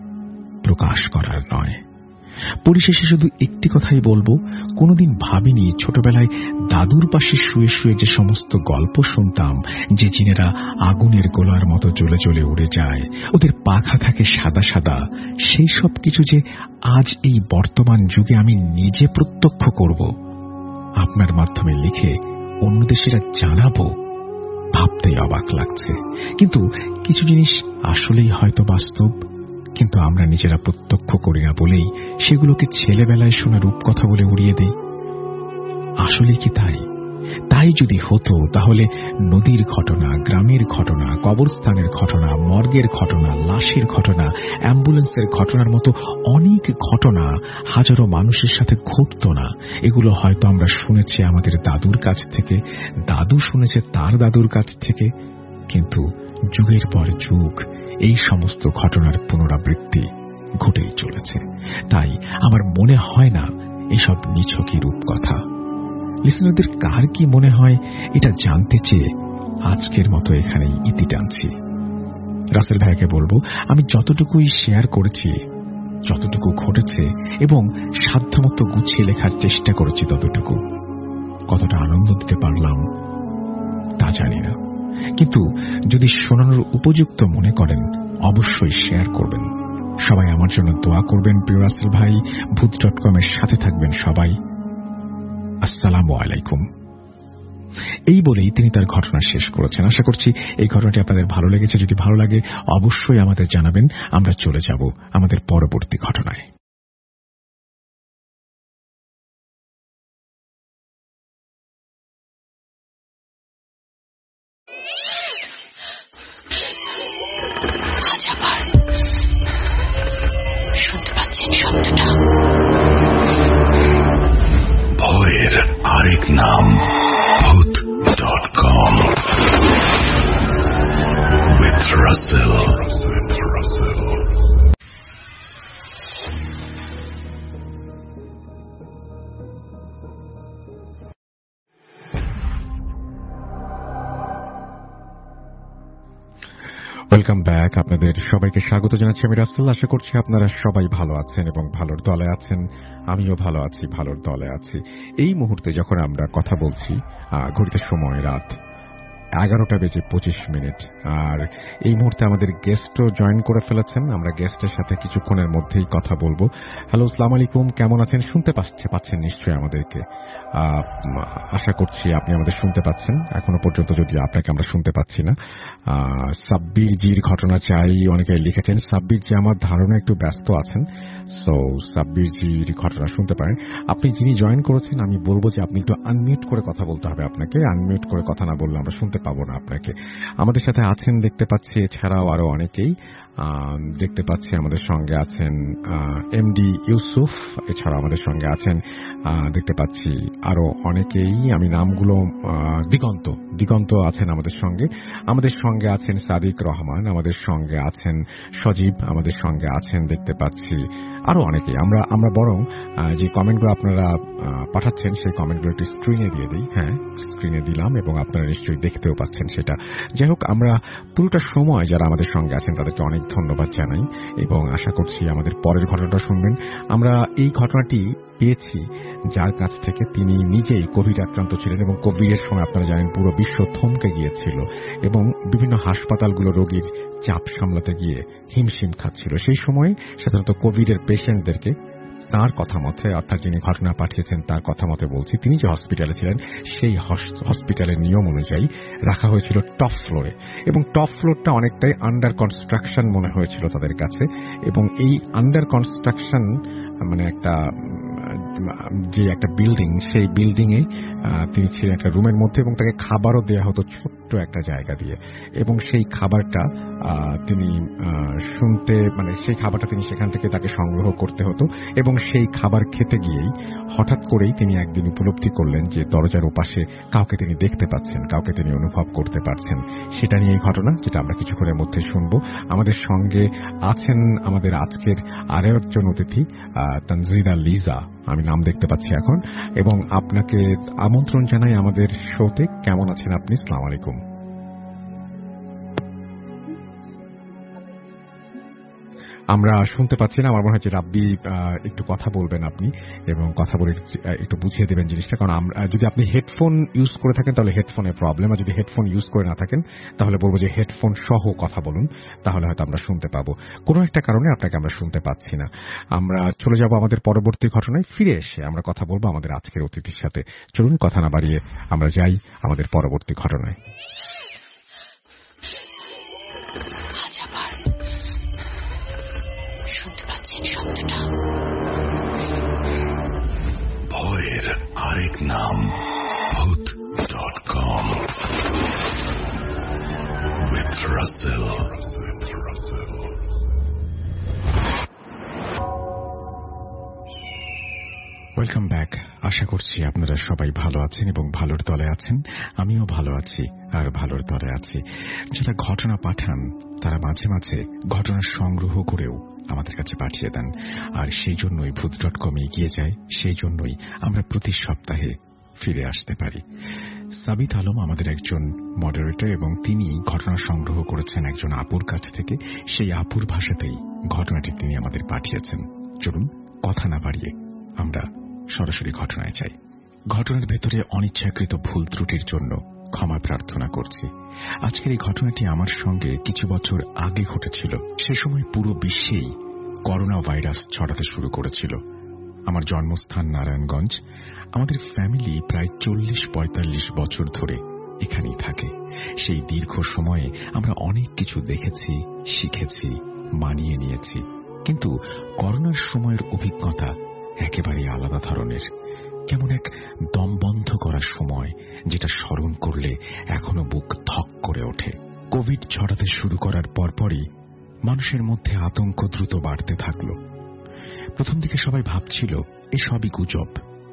প্রকাশ করার নয়। পরিশেষে শুধু একটি কথাই বলবো, কোনোদিন ভাবিনি ছোটবেলায় দাদুর পাশে শুয়ে শুয়ে যে সমস্ত গল্প শুনতাম, যে জিনেরা আগুনের গোলার মতো জ্বলে জ্বলে উড়ে যায়, ওদের পাখা থাকে সাদা সাদা, সেই সব কিছু যে আজ এই বর্তমান যুগে আমি নিজে প্রত্যক্ষ করব, আপনার মাধ্যমে লিখে অন্যদের সেটা জানাবো, ভাবতেই অবাক লাগছে। কিন্তু কিছু জিনিস আসলেই হয়তো বাস্তব, কিন্তু আমরা নিজেরা প্রত্যক্ষ করি না বলেই সেগুলোকে ছেলেবেলায় শোনা রূপকথা বলে উড়িয়ে দেই। আসলে কি তাই? তাই যদি হতো তাহলে নদীর ঘটনা, গ্রামের ঘটনা, কবরস্থানের ঘটনা, মর্গের ঘটনা, লাশের ঘটনা, অ্যাম্বুলেন্সের ঘটনার মতো অনেক ঘটনা হাজারো মানুষের সাথে ঘটত না। এগুলো হয়তো আমরা শুনেছি আমাদের দাদুর কাছ থেকে, দাদু শুনেছে তার দাদুর কাছ থেকে, কিন্তু যুগের পর যুগ এই সমস্ত ঘটনার পুনরাবৃত্তি ঘটেই চলেছে। তাই আমার মনে হয় না এসব নিছকই রূপকথা। লিসনারদের কার কি মনে হয় এটা জানতে চেয়ে আজকের মতো এখানেই ইতি টানছি। রাসেল ভাইকে বলবো, আমি যতটুকুই শেয়ার করেছি, যতটুকু ঘটেছে এবং সাধ্যমতো গুছিয়ে লেখার চেষ্টা করেছি ততটুকু। কতটা আনন্দ দিতে পারলাম তা জানি না, কিন্তু যদি শোনানোর উপযুক্ত মনে করেন অবশ্যই শেয়ার করবেন। সবাই আমার জন্য দোয়া করবেন। প্রিয় রাসেল ভাই, ভূত.com এর সাথে থাকবেন সবাই। আসসালামু আলাইকুম। এই বলেই তিনি তার ঘটনা শেষ করেছেন। আশা করছি এই ঘটনাটি আপনাদের ভালো লেগেছে। যদি ভালো লাগে অবশ্যই আমাদের জানাবেন। আমরা চলে যাব আমাদের পরবর্তী ঘটনায়। ভয়ের আরেক নাম ভূত.com with Russell. Welcome back. আপনাদের সবাইকে স্বাগত জানাচ্ছি আমি রাসেল। আশা করছি আপনারা সবাই ভালো আছেন এবং ভালোর দলে আছেন। আমিও ভালো আছি, ভালোর দলে আছি। এই মুহূর্তে যখন আমরা কথা বলছি ঘড়িতে সময় রাত 11:25 আর এই মুহূর্তে আমাদের গেস্টও জয়েন করে ফেলেছেন। আমরা গেস্টের সাথে কিছুক্ষণের মধ্যেই কথা বলবো। হ্যালো, আসসালামু আলাইকুম, কেমন আছেন? শুনতে পাচ্ছেন নিশ্চয়ই আমাদেরকে? আশা করছি আপনি আমাদের শুনতে পাচ্ছেন। এখনো পর্যন্ত যদি আপনাকে আমরা শুনতে পাচ্ছি না। সাব্বির জির ঘটনা চাই অনেকে লিখেছেন। সাব্বির জি আমার ধারণা একটু ব্যস্ত আছেন, সো সাব্বির জির ঘটনা শুনতে পারেন। আপনি যিনি জয়েন করেছেন আমি বলবো যে আপনি একটু আনমিউট করে কথা বলতে হবে আপনাকে। আনমিউট করে কথা না বললে আমরা শুনতে পাবো না আপনাকে। আমাদের সাথে আছেন দেখতে পাচ্ছি এছাড়াও আরো অনেকেই। দেখতে পাচ্ছি আমাদের সঙ্গে আছেন এমডি ইউসুফ, এছাড়া আমাদের সঙ্গে আছেন দেখতে পাচ্ছি আরো অনেকেই, আমি নামগুলো দিগন্ত আছেন আমাদের সঙ্গে আছেন সাদিক রহমান, আমাদের সঙ্গে আছেন সজীব, আমাদের সঙ্গে আছেন দেখতে পাচ্ছি আরো অনেকেই। আমরা বরং যে কমেন্টগুলো আপনারা পাঠাচ্ছেন সেই কমেন্টগুলো একটু স্ক্রিনে দিয়ে দিই। হ্যাঁ, স্ক্রিনে দিলাম এবং আপনারা নিশ্চয়ই দেখতেও পাচ্ছেন সেটা। যাই হোক, আমরা পুরোটা সময় যারা আমাদের সঙ্গে আছেন তাদেরকে অনেক ধন্যবাদ জানাই এবং আশা করছি আমাদের পরের ঘটনাটা শুনবেন। আমরা এই ঘটনাটি পেয়েছি যার কাছ থেকে তিনি নিজেই কোভিড আক্রান্ত ছিলেন এবং কোভিডের সময় আপনারা জানেন পুরো বিশ্ব থমকে গিয়েছিল এবং বিভিন্ন হাসপাতালগুলো রোগীর চাপ সামলাতে গিয়ে হিমশিম খাচ্ছিল। সেই সময় সাধারণত কোভিডের পেশেন্টদেরকে তার কথা মতে, অর্থাৎ যিনি ঘটনা পাঠিয়েছেন তার কথা মতে বলছি, তিনি যে হসপিটালে ছিলেন সেই হসপিটালের নিয়ম অনুযায়ী রাখা হয়েছিল টপ ফ্লোরে এবং টপ ফ্লোরটা অনেকটাই আন্ডার কনস্ট্রাকশন মনে হয়েছিল তাদের কাছে এবং এই আন্ডার কনস্ট্রাকশন মানে একটা বিল্ডিং, সেই বিল্ডিং এ তিনি ছিলেন একটা রুমের মধ্যে এবং তাকে খাবারও দেওয়া হতো ছোট্ট একটা জায়গা দিয়ে এবং সেই খাবারটা তিনি সেখান থেকে তাকে সংগ্রহ করতে হতো এবং সেই খাবার খেতে গিয়েই হঠাৎ করেই তিনি একদিন উপলব্ধি করলেন যে দরজার ওপাশে কাউকে তিনি দেখতে পাচ্ছেন, কাউকে তিনি অনুভব করতে পারছেন। সেটা নিয়ে এই ঘটনা, যেটা আমরা কিছুক্ষণের মধ্যে শুনবো। আমাদের সঙ্গে আছেন আমাদের আজকের আরো একজন অতিথি তানজিদা লিজা, আমি নাম দেখতে পাচ্ছি এখন, এবং আপনাকে আমন্ত্রণ জানাই আমাদের শোতে। কেমন আছেন আপনি? আসসালামু আলাইকুম। আমরা শুনতে পাচ্ছি না, আমার মনে হচ্ছে রাব্বি একটু কথা বলবেন আপনি এবং কথা বলে একটু বুঝিয়ে দেবেন জিনিসটা, কারণ যদি আপনি হেডফোন ইউজ করে থাকেন তাহলে হেডফোনের প্রবলেম, আর যদি হেডফোন ইউজ করে না থাকেন তাহলে বলবো যে হেডফোন সহ কথা বলুন, তাহলে হয়তো আমরা শুনতে পাবো। কোনো একটা কারণে আপনাকে আমরা শুনতে পাচ্ছি না। আমরা চলে যাব আমাদের পরবর্তী ঘটনায়। ফিরে এসে আমরা কথা বলবো আমাদের আজকের অতিথির সাথে। চলুন কথা না বাড়িয়ে আমরা যাই আমাদের পরবর্তী ঘটনায়। ভয়ের আরেক নাম ভূত.com with Russell. Welcome back. আশা করছি আপনারা সবাই ভালো আছেন এবং ভালোর দলে আছেন। আমিও ভালো আছি আর ভালোর দলে আছি। যারা ঘটনা পাঠান তারা মাঝে মাঝে ঘটনা সংগ্রহ করেও আমাদের কাছে পাঠিয়ে দেন, আর সেই জন্যই ভূত.com এগিয়ে যায়, সেই জন্যই আমরা প্রতি সপ্তাহে ফিরে আসতে পারি। সাবিত আলম আমাদের একজন মডারেটর এবং তিনি ঘটনা সংগ্রহ করেছেন একজন আপুর কাছ থেকে। সেই আপুর ভাষাতেই ঘটনাটি তিনি আমাদের পাঠিয়েছেন। চলুন কথা না বাড়িয়ে আমরা সরাসরি ঘটনায় যাই। ঘটনার ভেতরে অনিচ্ছাকৃত ভুল ত্রুটির জন্য ক্ষমা প্রার্থনা করছি। আজকের এই ঘটনাটি আমার সঙ্গে কিছু বছর আগে ঘটেছিল। সে সময় পুরো বিশ্বেই করোনা ভাইরাস ছড়াতে শুরু করেছিল। আমার জন্মস্থান নারায়ণগঞ্জ। আমাদের ফ্যামিলি প্রায় 40-45 বছর ধরে এখানেই থাকে। সেই দীর্ঘ সময়ে আমরা অনেক কিছু দেখেছি, শিখেছি, মানিয়ে নিয়েছি, কিন্তু করোনার সময়ের অভিজ্ঞতা একেবারেই আলাদা ধরনের। কেমন এক দম বন্ধ করার সময়, যেটা স্মরণ করলে এখনো বুক ধক করে ওঠে। কোভিড ছড়াতে শুরু করার পরপরই মানুষের মধ্যে আতঙ্ক দ্রুত বাড়তে থাকল। প্রথম দিকে সবাই ভাবছিল এসবই গুজব,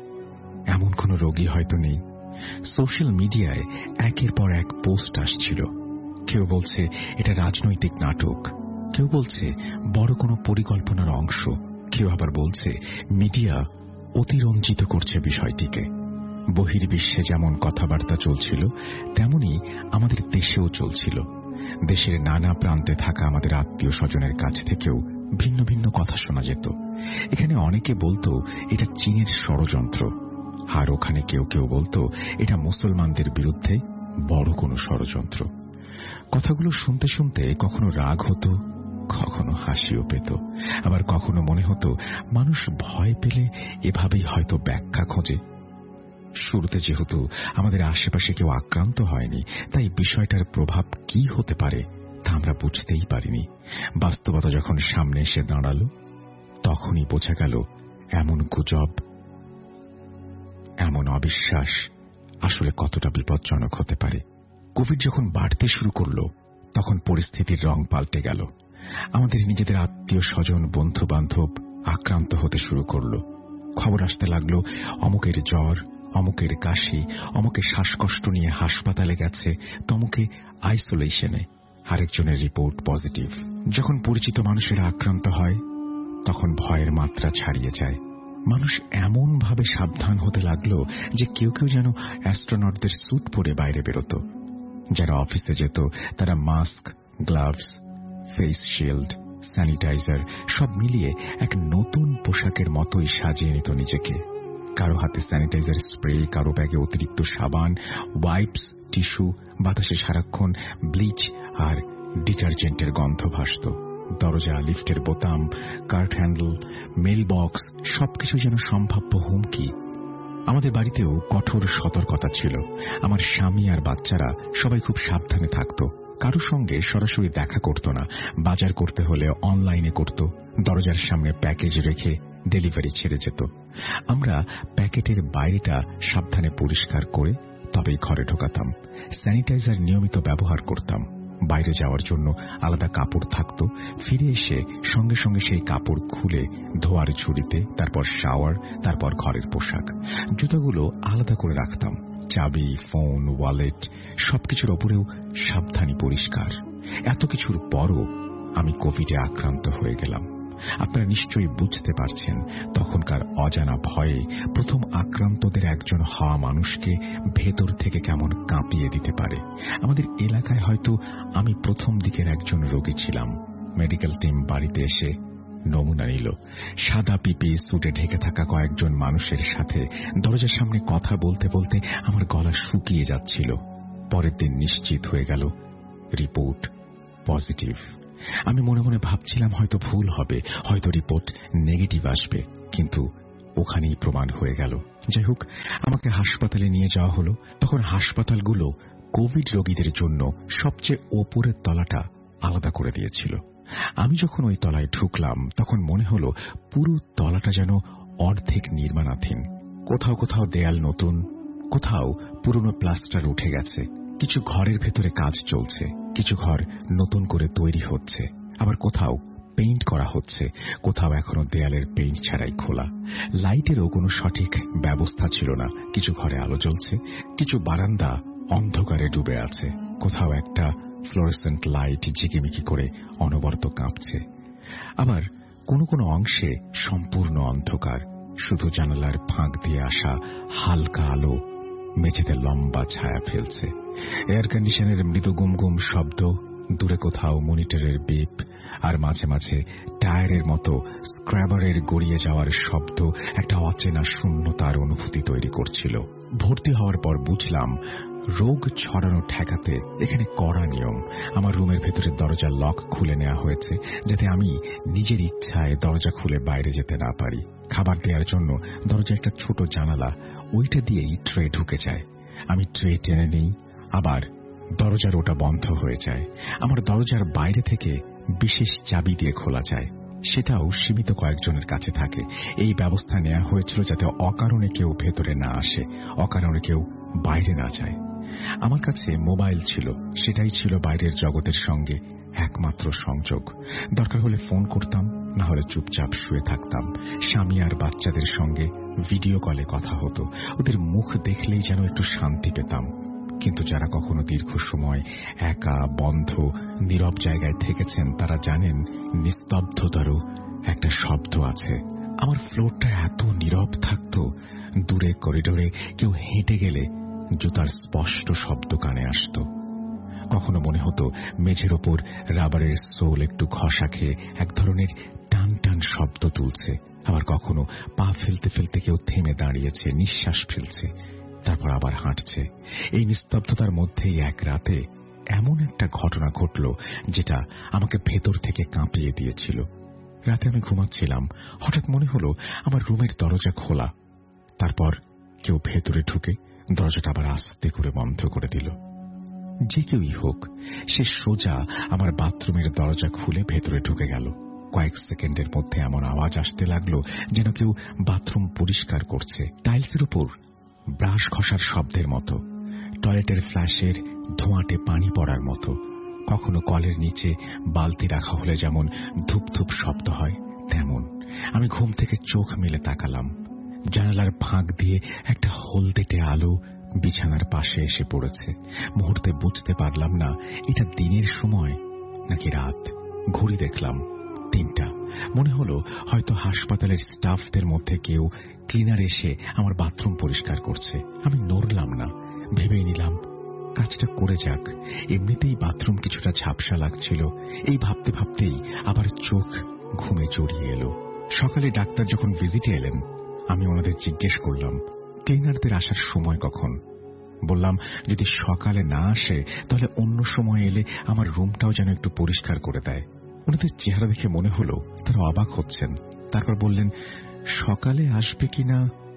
এমন কোনো রোগী হয়তো নেই। সোশ্যাল মিডিয়ায় একের পর এক পোস্ট আসছিল। কেউ বলছে এটা রাজনৈতিক নাটক, কেউ বলছে বড় কোনো পরিকল্পনার অংশ, কেউ আবার বলছে মিডিয়া অতিরঞ্জিত করছে বিষয়টিকে। বহির্বিশ্বে যেমন কথাবার্তা চলছিল তেমনি আমাদের দেশেও চলছিল। দেশের নানা প্রান্তে থাকা আমাদের আত্মীয় স্বজনের কাছ থেকেও ভিন্ন ভিন্ন কথা শোনা যেত। এখানে অনেকে বলতো এটা চীনের ষড়যন্ত্র, আর ওখানে কেউ কেউ বলতো এটা মুসলমানদের বিরুদ্ধে বড় কোনো ষড়যন্ত্র। কথাগুলো শুনতে শুনতে কখনো রাগ হতো, কখনো হাসিও পেত, আবার কখনো মনে হতো মানুষ ভয় পেলে এভাবেই হয়তো ব্যাখ্যা খোঁজে। শুরুতে যেহেতু আমাদের আশেপাশে কেউ আক্রান্ত হয়নি, তাই বিষয়টার প্রভাব কি হতে পারে তা আমরা বুঝতেই পারিনি। বাস্তবতা যখন সামনে এসে দাঁড়ালো তখনই বোঝা গেল এমন গুজব, এমন অবিশ্বাস আসলে কতটা বিপজ্জনক হতে পারে। কোভিড যখন বাড়তে শুরু করলো তখন পরিস্থিতির রং পাল্টে গেল। আমাদের নিজেদের আত্মীয় স্বজন বন্ধু বান্ধব আক্রান্ত হতে শুরু করল। খবর আসতে লাগলো অমুকের জ্বর, অমুকের কাশি, অমুকে শ্বাসকষ্ট নিয়ে হাসপাতালে গেছে, তমুকে আইসোলেশনে, আরেকজনের রিপোর্ট পজিটিভ। যখন পরিচিত মানুষেরা আক্রান্ত হয় তখন ভয়ের মাত্রা ছাড়িয়ে যায়। মানুষ এমন ভাবে সাবধান হতে লাগলো যে কেউ কেউ যেন অ্যাস্ট্রোনটদের স্যুট পরে বাইরে বেরোত। যারা অফিসে যেত তারা mask, gloves, face shield, sanitiser সব মিলিয়ে এক নতুন পোশাকের মতোই সাজিয়ে নিত নিজেকে। কারো হাতে স্যানিটাইজার স্প্রে, কারো ব্যাগে অতিরিক্ত সাবান, ওয়াইপস, টিস্যু, বাতাসে সারাক্ষণ ব্লিচ আর ডিটারজেন্টের গন্ধ ভাসত। দরজা, লিফটের বোতাম, কার্ট হ্যান্ডেল, মেল বক্স সবকিছু যেন সম্ভাব্য হুমকি। আমাদের বাড়িতেও কঠোর সতর্কতা ছিল। আমার স্বামী আর বাচ্চারা সবাই খুব সাবধানে থাকত। কারো সঙ্গে সরাসরি দেখা করত না, বাজার করতে হলে অনলাইনে করত। দরজার সামনে প্যাকেজ রেখে ডেলিভারি ছেড়ে যেত। আমরা প্যাকেটের বাইরেটা সাবধানে পরিষ্কার করে তবেই ঘরে ঢোকাতাম। স্যানিটাইজার নিয়মিত ব্যবহার করতাম। বাইরে যাওয়ার জন্য আলাদা কাপড় থাকত। ফিরে এসে সঙ্গে সঙ্গে সেই কাপড় খুলে ধোয়ার ঝুড়িতে, তারপর শাওয়ার, তারপর ঘরের পোশাক। জুতোগুলো আলাদা করে রাখতাম। চাবি, ফোন, ওয়ালেট সবকিছুর ওপরেও সাবধানী পরিষ্কার। এত কিছুর পরও আমি কোভিডে আক্রান্ত হয়ে গেলাম। আপনারা নিশ্চয়ই বুঝতে পারছেন তখনকার অজানা ভয়ে প্রথম আক্রান্তদের একজন হওয়া মানুষকে ভেতর থেকে কেমন কাঁপিয়ে দিতে পারে। আমাদের এলাকায় হয়তো আমি প্রথম দিকের একজন রোগী ছিলাম। মেডিকেল টিম বাড়িতে এসে নমুনা নিল। সাদা পিপি স্যুটে ঢেকে থাকা কয়েকজন মানুষের সাথে দরজার সামনে কথা বলতে বলতে আমার গলা শুকিয়ে যাচ্ছিল। পরের দিন নিশ্চিত হয়ে গেল রিপোর্ট পজিটিভ। আমি মনে মনে ভাবছিলাম হয়তো ভুল হবে, হয়তো রিপোর্ট নেগেটিভ আসবে, কিন্তু ওখানেই প্রমাণ হয়ে গেল। যাই হোক, আমাকে হাসপাতালে নিয়ে যাওয়া হলো। তখন হাসপাতালগুলো কোভিড রোগীদের জন্য সবচেয়ে ওপরের তলাটা আলাদা করে দিয়েছিল। আমি যখন ওই তলায় ঢুকলাম তখন মনে হলো পুরো তলাটা যেন অর্ধেক নির্মাণাধীন। কোথাও কোথাও দেয়াল নতুন, কোথাও পুরনো প্লাস্টার উঠে গেছে। কিছু ঘরের ভেতরে কাজ চলছে, কিছু ঘর নতুন করে তৈরি হচ্ছে, আবার কোথাও পেইন্ট করা হচ্ছে, কোথাও এখনো দেয়ালের পেইন্ট ছাড়াই খোলা। লাইটেরও কোনো সঠিক ব্যবস্থা ছিল না। কিছু ঘরে আলো জ্বলছে, কিছু বারান্দা অন্ধকারে ডুবে আছে, কোথাও একটা ফ্লোরেসেন্ট লাইট ঝিকিমিকি করে অনবরত কাঁপছে। আবার কোনো কোনো অংশে সম্পূর্ণ অন্ধকার, শুধু জানালার ফাঁক দিয়ে আসা হালকা আলো মেঝেতে লম্বা ছায়া ফেলছে। এয়ার কন্ডিশনের মৃদু গুমগুম শব্দ, দূরে কোথাও মনিটরের বিপ, আর মাঝে মাঝে টায়ারের মতো স্ক্র্যাবারের গড়িয়ে যাওয়ার শব্দ একটা অচেনা শূন্যতার অনুভূতি তৈরি করছিল। ভর্তি হওয়ার পর বুঝলাম রোগ ছড়ানো ঠেকাতে এখানে কড়া নিয়ম। আমার রুমের ভেতরের দরজা লক খুলে নেওয়া হয়েছে যাতে আমি নিজের ইচ্ছায় দরজা খুলে বাইরে যেতে না পারি। খাবার দেওয়ার জন্য দরজা একটা ছোট জানালা, ওইটা দিয়েই ট্রে ঢুকে যায়। আমি ট্রে টেনে নেই, আবার দরজার ওটা বন্ধ হয়ে যায়। আমার দরজার বাইরে থেকে বিশেষ চাবি দিয়ে খোলা যায়, সেটাও সীমিত কয়েকজনের কাছে থাকে। এই ব্যবস্থা নেওয়া হয়েছিল যাতে অকারণে কেউ ভেতরে না আসে, অকারণে কেউ বাইরে না যায়। আমার কাছে মোবাইল ছিল, সেটাই ছিল বাইরের জগতের সঙ্গে একমাত্র সংযোগ। দরকার হলে ফোন করতাম, না হলে চুপচাপ শুয়ে থাকতাম। স্বামী আর বাচ্চাদের সঙ্গে ভিডিও কলে কথা হতো। ওদের মুখ দেখলেই যেন একটু শান্তি পেতাম। কিন্তু যারা কখনো দীর্ঘ সময় একা, বন্ধ, নীরব জায়গায় থেকেছেন তারা জানেন নিস্তব্ধতারও একটা শব্দ আছে। আমার ফ্লোরটা এত নীরব থাকত, দূরে করিডোরে কেউ হেঁটে গেলে জুতার স্পষ্ট শব্দ কানে আসত। কখনো মনে হতো মেঝের ওপর রাবারের সোল একটু ঘষা খেয়ে এক ধরনের টান টান শব্দ তুলছে। আবার কখনো পা ফেলতে ফেলতে কেউ থেমে দাঁড়িয়েছে, নিঃশ্বাস ফেলছে, তারপর আবার হাঁটছে। এই নিস্তব্ধতার মধ্যেই এক রাতে এমন একটা ঘটনা ঘটল যেটা আমাকে ভেতর থেকে কাঁপিয়ে দিয়েছিল। রাতে আমি ঘুমাচ্ছিলাম, হঠাৎ মনে হলো আমার রুমের দরজা খোলা। তারপর কেউ ভেতরে ঢুকে দরজাটা আবার আস্তে করে বন্ধ করে দিল। যে কেউই হোক, সে সোজা আমার বাথরুমের দরজা খুলে ভেতরে ঢুকে গেল। কয়েক সেকেন্ডের মধ্যে এমন আওয়াজ আসতে লাগলো যেন কেউ বাথরুম পরিষ্কার করছে। টাইলসের উপর ব্রাশ ঘষার শব্দের মতো, টয়লেটের ফ্ল্যাশের ধোঁয়াটে পানি পড়ার মতো। কখনো কলের নিচে বালতি রাখা হলে যেমন ধূপ ধূপ শব্দ হয় তেমন। আমি ঘুম থেকে চোখ মেলে তাকালাম। জানালার ফাঁক দিয়ে একটা হলদেটে আলো বিছানার পাশে এসে পড়েছে। মুহূর্তে বুঝতে পারলাম না এটা দিনের সময় নাকি রাত। ঘড়ি দেখলাম 3টা। মনে হলো হয়তো হাসপাতালের স্টাফদের মধ্যে কেউ ক্লিনার এসে আমার বাথরুম পরিষ্কার করছে। আমি নড়লাম না, ভেবেই নিলাম কাজটা করে যাক। এমনিতেই বাথরুম কিছুটা ঝাপসা লাগছিল। এই ভাবতে ভাবতেই আবার চোখ ঘুমে জড়িয়ে এলো। সকালে ডাক্তার যখন ভিজিটে এলেন, আমি ওনাদের জিজ্ঞেস করলাম ক্লিনারদের আসার সময় কখন। বললাম যদি সকালে না আসে তাহলে অন্য সময় এলে আমার রুমটাও যেন একটু পরিষ্কার করে দেয়। ওনাদের চেহারা দেখে মনে হলো তারা অবাক হচ্ছেন। তারপর বললেন সকালে আসবে কিনা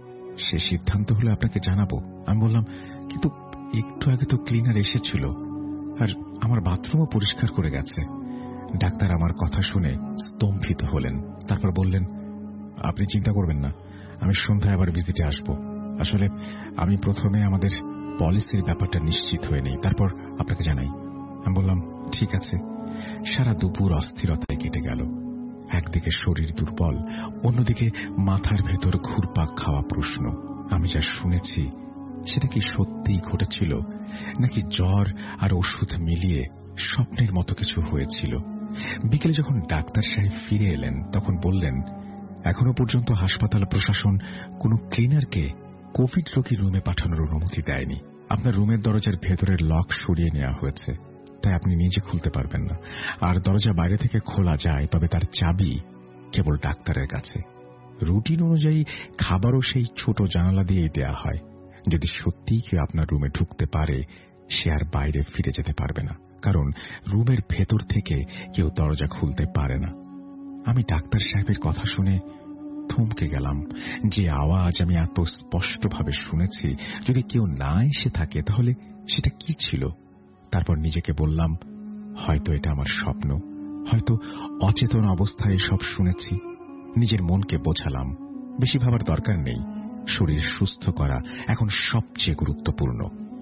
সে সিদ্ধান্ত হলে আপনাকে জানাবো। আমি বললাম কিন্তু একটু আগে তো ক্লিনার এসেছিল আর আমার বাথরুমও পরিষ্কার করে গেছে। ডাক্তার আমার কথা শুনে স্তম্ভিত হলেন। তারপর বললেন আপনি চিন্তা করবেন না, আমি সন্ধ্যায় আবার ভিজিটে আসব। আসলে আমি প্রথমে আমাদের পলিসির ব্যাপারটা নিশ্চিত হয়ে নেই, তারপর আপনাকে জানাই। আমি বললাম ঠিক আছে। সারা দুপুর অস্থিরতায় কেটে গেল। একদিকে শরীর দুর্বল, অন্যদিকে মাথার ভেতর ঘুরপাক খাওয়া প্রশ্ন। আমি যা শুনেছি সেটা কি সত্যিই ঘটেছিল নাকি জ্বর আর ওষুধ মিলিয়ে স্বপ্নের মতো কিছু হয়েছিল? বিকেলে যখন ডাক্তার সাহেব ফিরে এলেন তখন বললেন এখনো পর্যন্ত হাসপাতাল প্রশাসন কোনো ক্লিনারকে কোভিড রোগী রুমে পাঠানোর অনুমতি দেয়নি। আপনার রুমের দরজার ভেতরের লক সরিয়ে নেওয়া হয়েছে, তাই আপনি নিজে খুলতে পারবেন না। আর দরজা বাইরে থেকে খোলা যায়, তবে তার চাবি কেবল ডাক্তারের কাছে। রুটিন অনুযায়ী খাবারও সেই ছোট জানালা দিয়েই দেয়া হয়। যদি সত্যিই কেউ আপনার রুমে ঢুকতে পারে সে আর বাইরে ফিরে যেতে পারবে না, কারণ রুমের ভেতর থেকে কেউ দরজা খুলতে পারে না। আমি ডাক্তার সাহেবের কথা শুনে থমকে গেলাম। যে আওয়াজ আমি এত স্পষ্টভাবে শুনেছি, যদি কেউ না এসে থাকে তাহলে সেটা কি ছিল? তারপর নিজেকে বললাম হয়তো এটা আমার স্বপ্ন, হয়তো অচেতন অবস্থায় সব শুনেছি। নিজের মনকে বোঝালাম বেশি ভাবার দরকার নেই, শরীর সুস্থ করা এখন সবচেয়ে গুরুত্বপূর্ণ।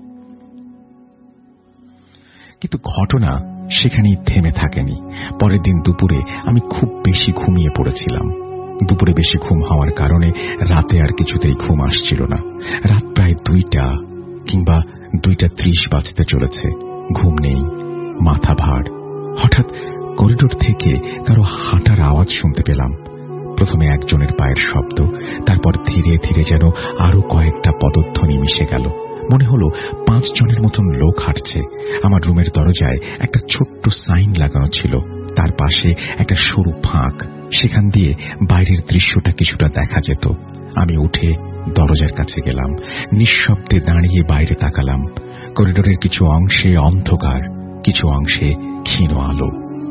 কিন্তু ঘটনা সেখানেই থেমে থাকেনি। পরের দিন দুপুরে আমি খুব বেশি ঘুমিয়ে পড়েছিলাম। দুপুরে বেশি ঘুম হওয়ার কারণে রাতে আর কিছুতেই ঘুম আসছিল না। রাত প্রায় 2টা কিংবা 2:30 বাজতে চলেছে। ঘুম নেই, মাথা ভার। হঠাৎ করিডোর থেকে কারো হাঁটার আওয়াজ শুনতে পেলাম। প্রথমে একজনের পায়ের শব্দ, তারপর ধীরে ধীরে যেন আরো কয়েকটা পদধ্বনি মিশে গেল। মনে হলো 5 জনের মতন লোক হাঁটছে। আমার রুমের দরজায় একটা ছোট্ট সাইন লাগানো ছিল, তার পাশে একটা সরু ফাঁক, সেখান দিয়ে বাইরের দৃশ্যটা কিছুটা দেখা যেত। আমি উঠে দরজার কাছে গেলাম, নিঃশব্দে দাঁড়িয়ে বাইরে তাকালাম। করিডোরের কিছু অংশে অন্ধকার, কিছু অংশে ক্ষীণ আলো।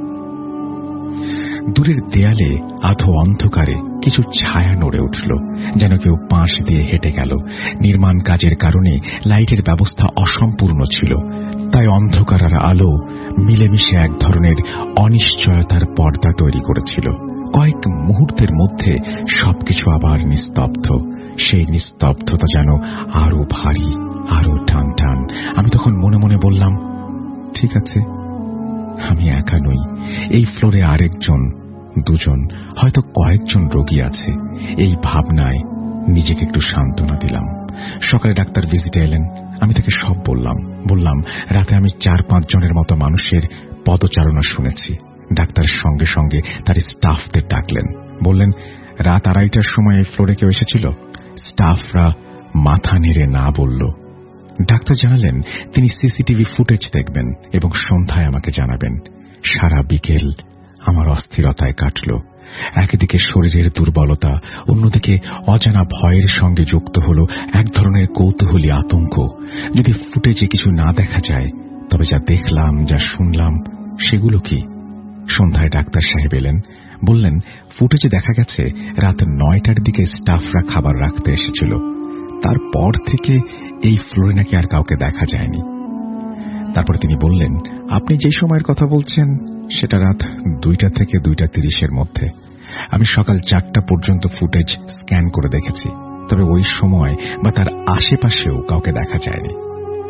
দূরের দেয়ালে আধো অন্ধকারে কিছু ছায়া নড়ে উঠল, যেন কেউ পাশ দিয়ে হেঁটে গেল। নির্মাণ কাজের কারণে লাইটের ব্যবস্থা অসম্পূর্ণ ছিল, তাই অন্ধকার আর আলো মিলেমিশে এক ধরনের অনিশ্চয়তার পর্দা তৈরি করেছিল। কয়েক মুহূর্তের মধ্যে সবকিছু আবার নিস্তব্ধ। সেই নিস্তব্ধতা যেন আরো ভারী, আরো টান টান। আমি তখন মনে মনে বললাম ঠিক আছে, আমি একা নই। এই ফ্লোরে আরেকজন, 2জন, হয়তো কয়েকজন রোগী আছে। এই ভাবনায় নিজেকে একটু সান্ত্বনা দিলাম। সকালে ডাক্তার ভিজিটে এলেন। আমি তাকে সব বললাম রাতে আমি 4-5 জনের মতো মানুষের পদচারণা শুনেছি। ডাক্তার সঙ্গে সঙ্গে তার স্টাফদের ডাকলেন। বললেন রাত 2:30টার সময় এই ফ্লোরে কেউ এসেছিল? স্টাফরা মাথা নেড়ে না বলল। ডাক্তার জানালেন তিনি সিসিটিভি ফুটেজ দেখবেন এবং সন্ধ্যায় আমাকে জানাবেন। সারা বিকেল আমার অস্থিরতায় কাটল। একদিকে শরীরের দুর্বলতা, অন্যদিকে অজানা ভয়ের সঙ্গে যুক্ত হল এক ধরনের কৌতূহলী আতঙ্ক। যদি ফুটেজে কিছু না দেখা যায়, তবে যা দেখলাম, যা শুনলাম সেগুলো কি? সন্ধ্যায় ডাক্তার সাহেব এলেন। বললেন ফুটেজে দেখা গেছে রাত 9টার দিকে স্টাফরা খাবার রাখতে এসেছিল। তারপর থেকে এই ফ্লোরে নাকি আর কাউকে দেখা যায়নি। তারপর তিনি বললেন আপনি যে সময়ের কথা বলছেন সেটা রাত 2টা থেকে 2:30-এর মধ্যে। আমি সকাল 4টা পর্যন্ত ফুটেজ স্ক্যান করে দেখেছি, তবে ওই সময় বা তার আশেপাশেও কাউকে দেখা যায়নি।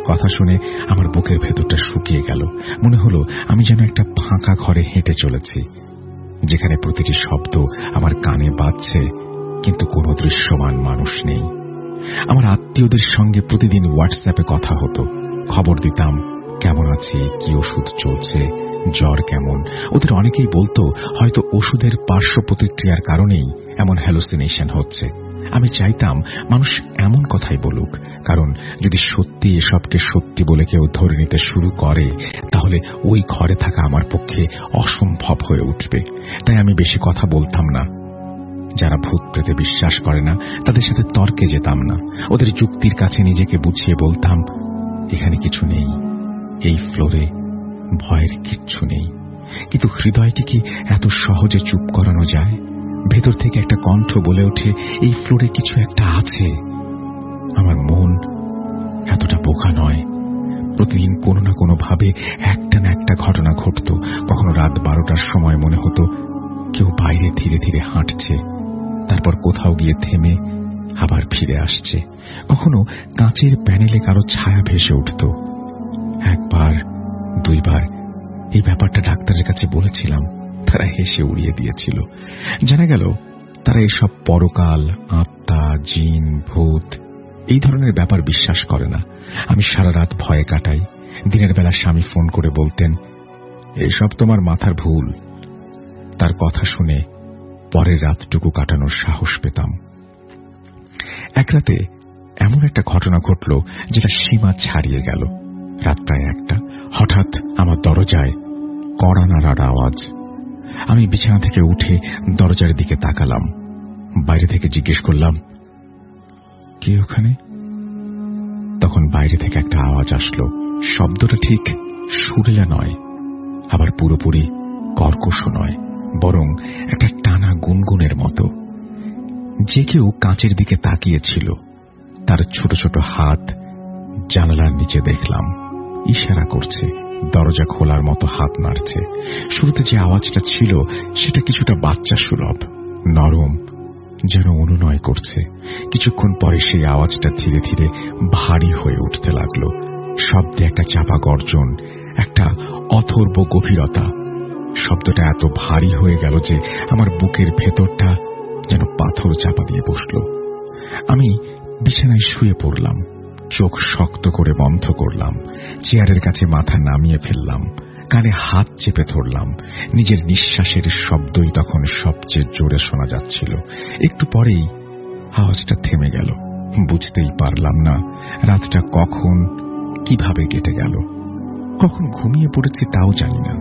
কথা শুনে আমার বুকের ভেতরটা শুকিয়ে গেল। মনে হলো আমি যেন একটা ফাঁকা ঘরে হেঁটে চলেছি, যেখানে প্রতিটি শব্দ আমার কানে বাজছে, কিন্তু কোনো দৃশ্যমান মানুষ নেই। আমার আত্মীয়দের সঙ্গে প্রতিদিন হোয়াটসঅ্যাপে কথা হতো, খবর দিতাম কেমন আছি, কি ওষুধ চলছে, জ্বর কেমন। ওদের অনেকেই বলতো হয়তো ওষুধের পার্শ্ব প্রতিক্রিয়ার কারণেই এমন হ্যালুসিনেশন হচ্ছে। আমি চাইতাম মানুষ এমন কথাই বলুক, কারণ যদি সত্যি এসবকে সত্যি বলে কেউ ধরে নিতে শুরু করে, তাহলে ওই ঘরে থাকা আমার পক্ষে অসম্ভব হয়ে উঠবে। তাই আমি বেশি কথা বলতাম না। যারা ভূত প্রেতে বিশ্বাস করে না তাদের সাথে তর্কে যেতাম না। ওদের যুক্তির কাছে নিজেকে বুঝিয়ে বলতাম, এখানে কিছু নেই, এই ফ্লোরে ভয়ের কিচ্ছু নেই। কিন্তু হৃদয়কে কি এত সহজে চুপ করানো যায়? ভেতর থেকে একটা কণ্ঠ বলে ওঠে, এই ফ্লোরে কিছু একটা আছে। আমার মন এতটা বোকা নয়। প্রতিদিন কোনো না কোনো ভাবে একটা না একটা ঘটনা ঘটত। কখনো রাত 12টার সময় মনে হতো কেউ বাইরে ধীরে ধীরে হাঁটছে, তারপর কোথাও গিয়ে থেমে আবার ফিরে আসছে। কখনো কাঁচের প্যানেলে কারো ছায়া ভেসে উঠত। একবার দুইবার এই ব্যাপারটা ডাক্তারের কাছে বলেছিলাম, তারা হেসে উড়িয়ে দিয়েছিল। জানা গেল তারা এসব পরকাল, আত্মা, জিন, ভূত এই ধরনের ব্যাপার বিশ্বাস করে না। আমি সারা রাত ভয়ে কাটাই। দিনের বেলা স্বামী ফোন করে বলতেন, এসব তোমার মাথার ভুল। তার কথা শুনে পরের রাতটুকু কাটানোর সাহস পেতাম। এক রাতে এমন একটা ঘটনা ঘটল যেটা সীমা ছাড়িয়ে গেল। রাত প্রায় 1টা। হঠাৎ আমার দরজায় কড়া নাড়ার আওয়াজ। আমি বিছানা থেকে উঠে দরজার দিকে তাকালাম। বাইরে থেকে জিজ্ঞেস করলাম, কে ওখানে? তখন বাইরে থেকে একটা আওয়াজ আসলো। শব্দটা ঠিক সুরেলা নয়, আবার পুরোপুরি কর্কশ নয়, বরং একটা টানা গুনগুনের মতো। যে কেউ কাঁচের দিকে তাকিয়েছিল। তার ছোট ছোট হাত জানালার নিচে দেখলাম, ইশারা করছে, দরজা খোলার মতো হাত নাড়ছে। শুরুতে যে আওয়াজটা ছিল সেটা কিছুটা বাচ্চা সুলভ, নরম, যেন অনুনয় করছে। কিছুক্ষণ পরে সেই আওয়াজটা ধীরে ধীরে ভারী হয়ে উঠতে লাগলো। শব্দে একটা চাপা গর্জন, একটা অথর্ব গভীরতা। শব্দটা এত ভারী হয়ে গেল যে আমার বুকের ভেতরটা যেন পাথর চাপা দিয়ে বসল। আমি বিছানায় শুয়ে পড়লাম, চোখ শক্ত করে বন্ধ করলাম, চেয়ারের কাছে মাথা নামিয়ে ফেললাম, কানে হাত চেপে ধরলাম। নিজের নিঃশ্বাসের শব্দই তখন সবচেয়ে জোরে শোনা যাচ্ছিল। একটু পরেই আওয়াজটা থেমে গেল। বুঝতেই পারলাম না রাতটা কখন কিভাবে কেটে গেল। কখন ঘুমিয়ে পড়েছি তাও জানি না।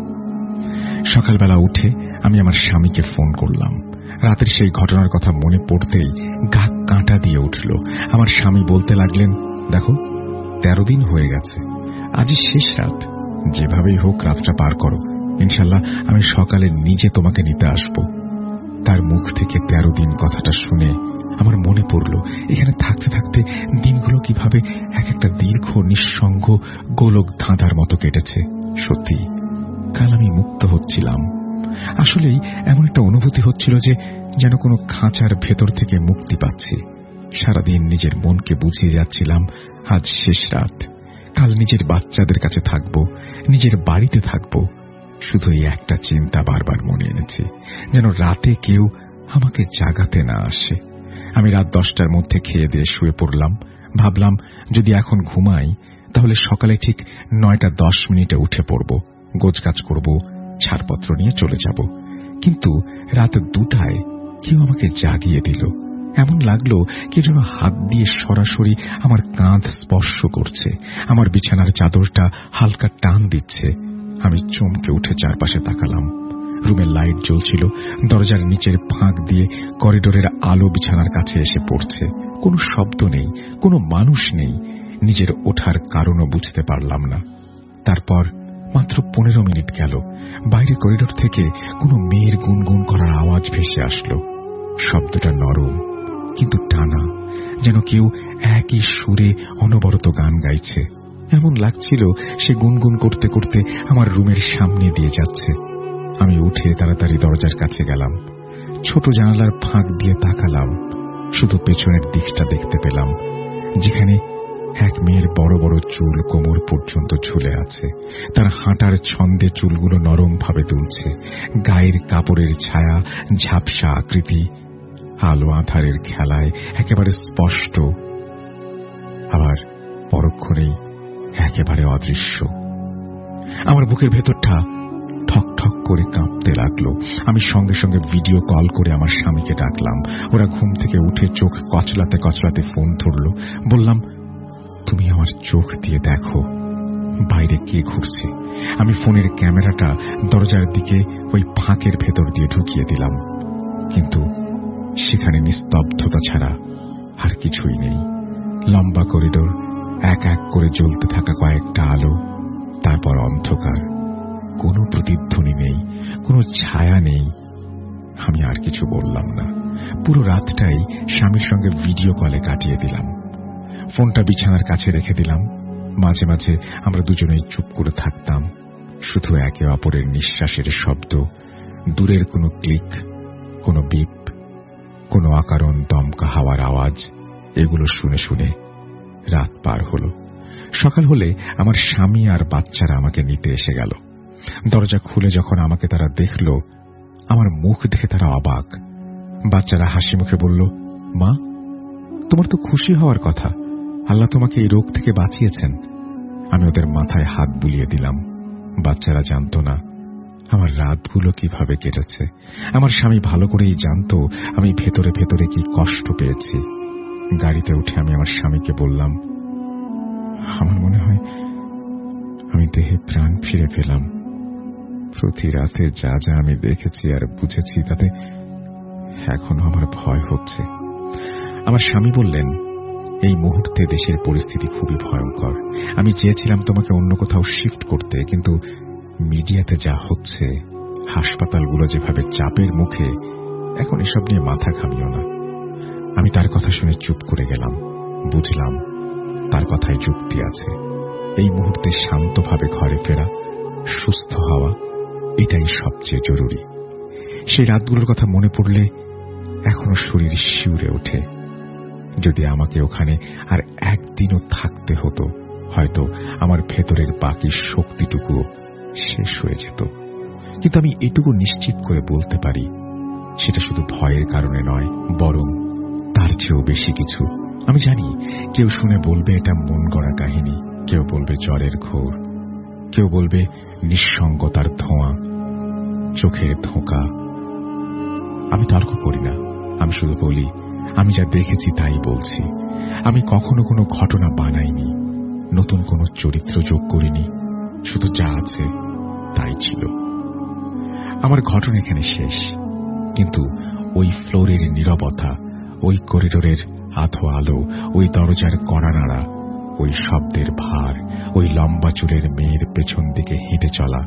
সকালবেলা উঠে আমি আমার স্বামীকে ফোন করলাম। রাতের সেই ঘটনার কথা মনে পড়তেই গা কাঁটা দিয়ে উঠল। আমার স্বামী বলতে লাগলেন, দেখো 13 দিন হয়ে গেছে, আজই শেষ রাত, যেভাবেই হোক রাতটা পার করো, ইনশাল্লাহ আমি সকালে নিজে তোমাকে নিতে আসব। তার মুখ থেকে 13 দিন কথাটা শুনে আমার মনে পড়ল এখানে থাকতে থাকতে দিনগুলো কিভাবে এক একটা দীর্ঘ নিঃসঙ্গ গোলক ধাঁধার মতো কেটেছে। সত্যি কাল আমি মুক্ত হচ্ছিলাম। আসলেই এমন একটা অনুভূতি হচ্ছিল যে যেন কোনো খাঁচার ভেতর থেকে মুক্তি পাচ্ছি। সারাদিন নিজের মনকে বুঝিয়ে যাচ্ছিলাম আজ শেষ রাত, কাল নিজের বাচ্চাদের কাছে থাকব, নিজের বাড়িতে থাকব। শুধু এই একটা চিন্তা বারবার মনে এনেছে, যেন রাতে কেউ আমাকে জাগাতে না আসে। আমি রাত 10টার মধ্যে খেয়ে দিয়ে শুয়ে পড়লাম। ভাবলাম যদি এখন ঘুমাই তাহলে সকালে ঠিক 9:10 উঠে পড়ব, গোছগাছ করব, ছাড়পত্র নিয়ে চলে যাব। কিন্তু রাত 2টায় কেউ আমাকে জাগিয়ে দিল। এমন লাগলো কেউ যেন হাত দিয়ে সরাসরি আমার কাঁধ স্পর্শ করছে, আমার বিছানার চাদরটা হালকা টান দিচ্ছে। আমি চমকে উঠে চারপাশে তাকালাম। রুমের লাইট জ্বলছিল, দরজার নিচের ফাঁক দিয়ে করিডোরের আলো বিছানার কাছে এসে পড়ছে। কোনো শব্দ নেই, কোনো মানুষ নেই। নিজের ওঠার কারণও বুঝতে পারলাম না। তারপর মাত্র 15 মিনিট গেল, বাইরে করিডোর থেকে কোনো মেয়ের গুনগুন করার আওয়াজ ভেসে আসলো। শব্দটা নরম কিন্তু টানা, যেন কেউ একই সুরে অনবরত গান গাইছে। এমন লাগছিল সে গুনগুন করতে করতে আমার রুমের সামনে দিয়ে যাচ্ছে। আমি উঠে তাড়াতাড়ি দরজার কাছে গেলাম। ছোট জানালার ফাঁক দিয়ে তাকালাম। শুধু পেছনের দিকটা দেখতে পেলাম, যেখানে এক মেয়ের বড় বড় চুল কোমর পর্যন্ত ঝুলে আছে। তার হাঁটার ছন্দে চুলগুলো নরম ভাবে দুলছে। গায়ের কাপড়ের ছায়া, ঝাপসা আকৃতি আলো আঁধারের খেলায় একেবারে স্পষ্ট, আবার পরক্ষণেই একেবারে অদৃশ্য। আমার বুকের ভেতরটা ঠক ঠক করে কাঁপতে লাগলো। আমি সঙ্গে সঙ্গে ভিডিও কল করে আমার স্বামীকে ডাকলাম। ওরা ঘুম থেকে উঠে চোখ কচলাতে কচলাতে ফোন ধরল। বললাম, তুমি আমার চোখ দিয়ে দেখো বাইরে কে ঘুরছে। আমি ফোনের ক্যামেরাটা দরজার দিকে ওই ফাঁকের ভেতর দিয়ে ঢুকিয়ে দিলাম, কিন্তু সেখানে নিস্তব্ধতা ছাড়া আর কিছুই নেই। লম্বা করিডোর, এক এক করে জ্বলতে থাকা কয়েকটা আলো, তারপর অন্ধকার। কোনো প্রতিধ্বনি নেই, কোনো ছায়া নেই। আমি আর কিছু বললাম না। পুরো রাতটাই স্বামীর সঙ্গে ভিডিও কলে কাটিয়ে দিলাম। ফোনটা বিছানার কাছে রেখে দিলাম। মাঝে মাঝে আমরা দুজনেই চুপ করে থাকতাম, শুধু একে অপরের নিঃশ্বাসের শব্দ, দূরের কোনো ক্লিক, কোনো বিপ, কোনো অকারণ দমকা হাওয়ার আওয়াজ, এগুলো শুনে শুনে রাত পার হল। সকাল হলে আমার স্বামী আর বাচ্চারা আমাকে নিতে এসে গেল। দরজা খুলে যখন আমাকে তারা দেখল, আমার মুখ দেখে তারা অবাক। বাচ্চারা হাসি মুখে বলল, মা, তোমার তো খুশি হওয়ার কথা, আল্লাহ তোমাকে এই রোগ থেকে বাঁচিয়েছেন। আমি ওদের মাথায় হাত বুলিয়ে দিলাম। বাচ্চারা জানত না আমার রাতগুলো কিভাবে কেটেছে। আমার স্বামী ভালো করেই জানত আমি ভেতরে ভেতরে কি কষ্ট পেয়েছি। গাড়িতে উঠে আমি আমার স্বামীকে বললাম, আমার মনে হয় আমি দেহে প্রাণ ফিরে পেলাম। প্রতি রাতে যা যা আমি দেখেছি আর বুঝেছি তাতে এখনো আমার ভয় হচ্ছে। আমার স্বামী বললেন, এই মুহূর্তে দেশের পরিস্থিতি খুবই ভয়ঙ্কর। আমি চেয়েছিলাম তোমাকে অন্য কোথাও শিফট করতে, কিন্তু মিডিয়াতে যা হচ্ছে, হাসপাতালগুলো যেভাবে চাপের মুখে, এখন এসব নিয়ে মাথা ঘামিও না। আমি তার কথা শুনে চুপ করে গেলাম। বুঝলাম তার কথায় যুক্তি আছে। এই মুহূর্তে শান্তভাবে ঘরে ফেরা, সুস্থ হওয়া, এটাই সবচেয়ে জরুরি। সেই রাতগুলোর কথা মনে পড়লে এখনো শরীর শিউরে ওঠে। যদি আমাকে ওখানে আর একদিনও থাকতে হতো, হয়তো আমার ভেতরের বাকি শক্তিটুকু শেষ হয়ে যেত। কিন্তু আমি এটুকু নিশ্চিত করে বলতে পারি, সেটা শুধু ভয়ের কারণে নয়, বরং তার চেয়েও বেশি কিছু। আমি জানি কেউ শুনে বলবে এটা মন গড়া কাহিনী, কেউ বলবে জ্বরের ঘোর, কেউ বলবে নিঃসঙ্গতার ধোঁয়া, চোখের ধোঁকা। আমি তর্ক করি না, আমি শুধু বলি আমি যা দেখেছি তাই বলছি। আমি কখনো কোনো ঘটনা বানাইনি, নতুন কোনো চরিত্র যোগ করিনি, শুধু যা আছে তাই ছিল। আমার ঘটনা এখানে শেষ, কিন্তু ওই ফ্লোরের নীরবতা, ওই করিডোরের আধো আলো, ওই দরজার কড়া নাড়া, ওই শব্দের ভার, ওই লম্বা চুলের মেয়ের পেছন দিকে হেঁটে চলা,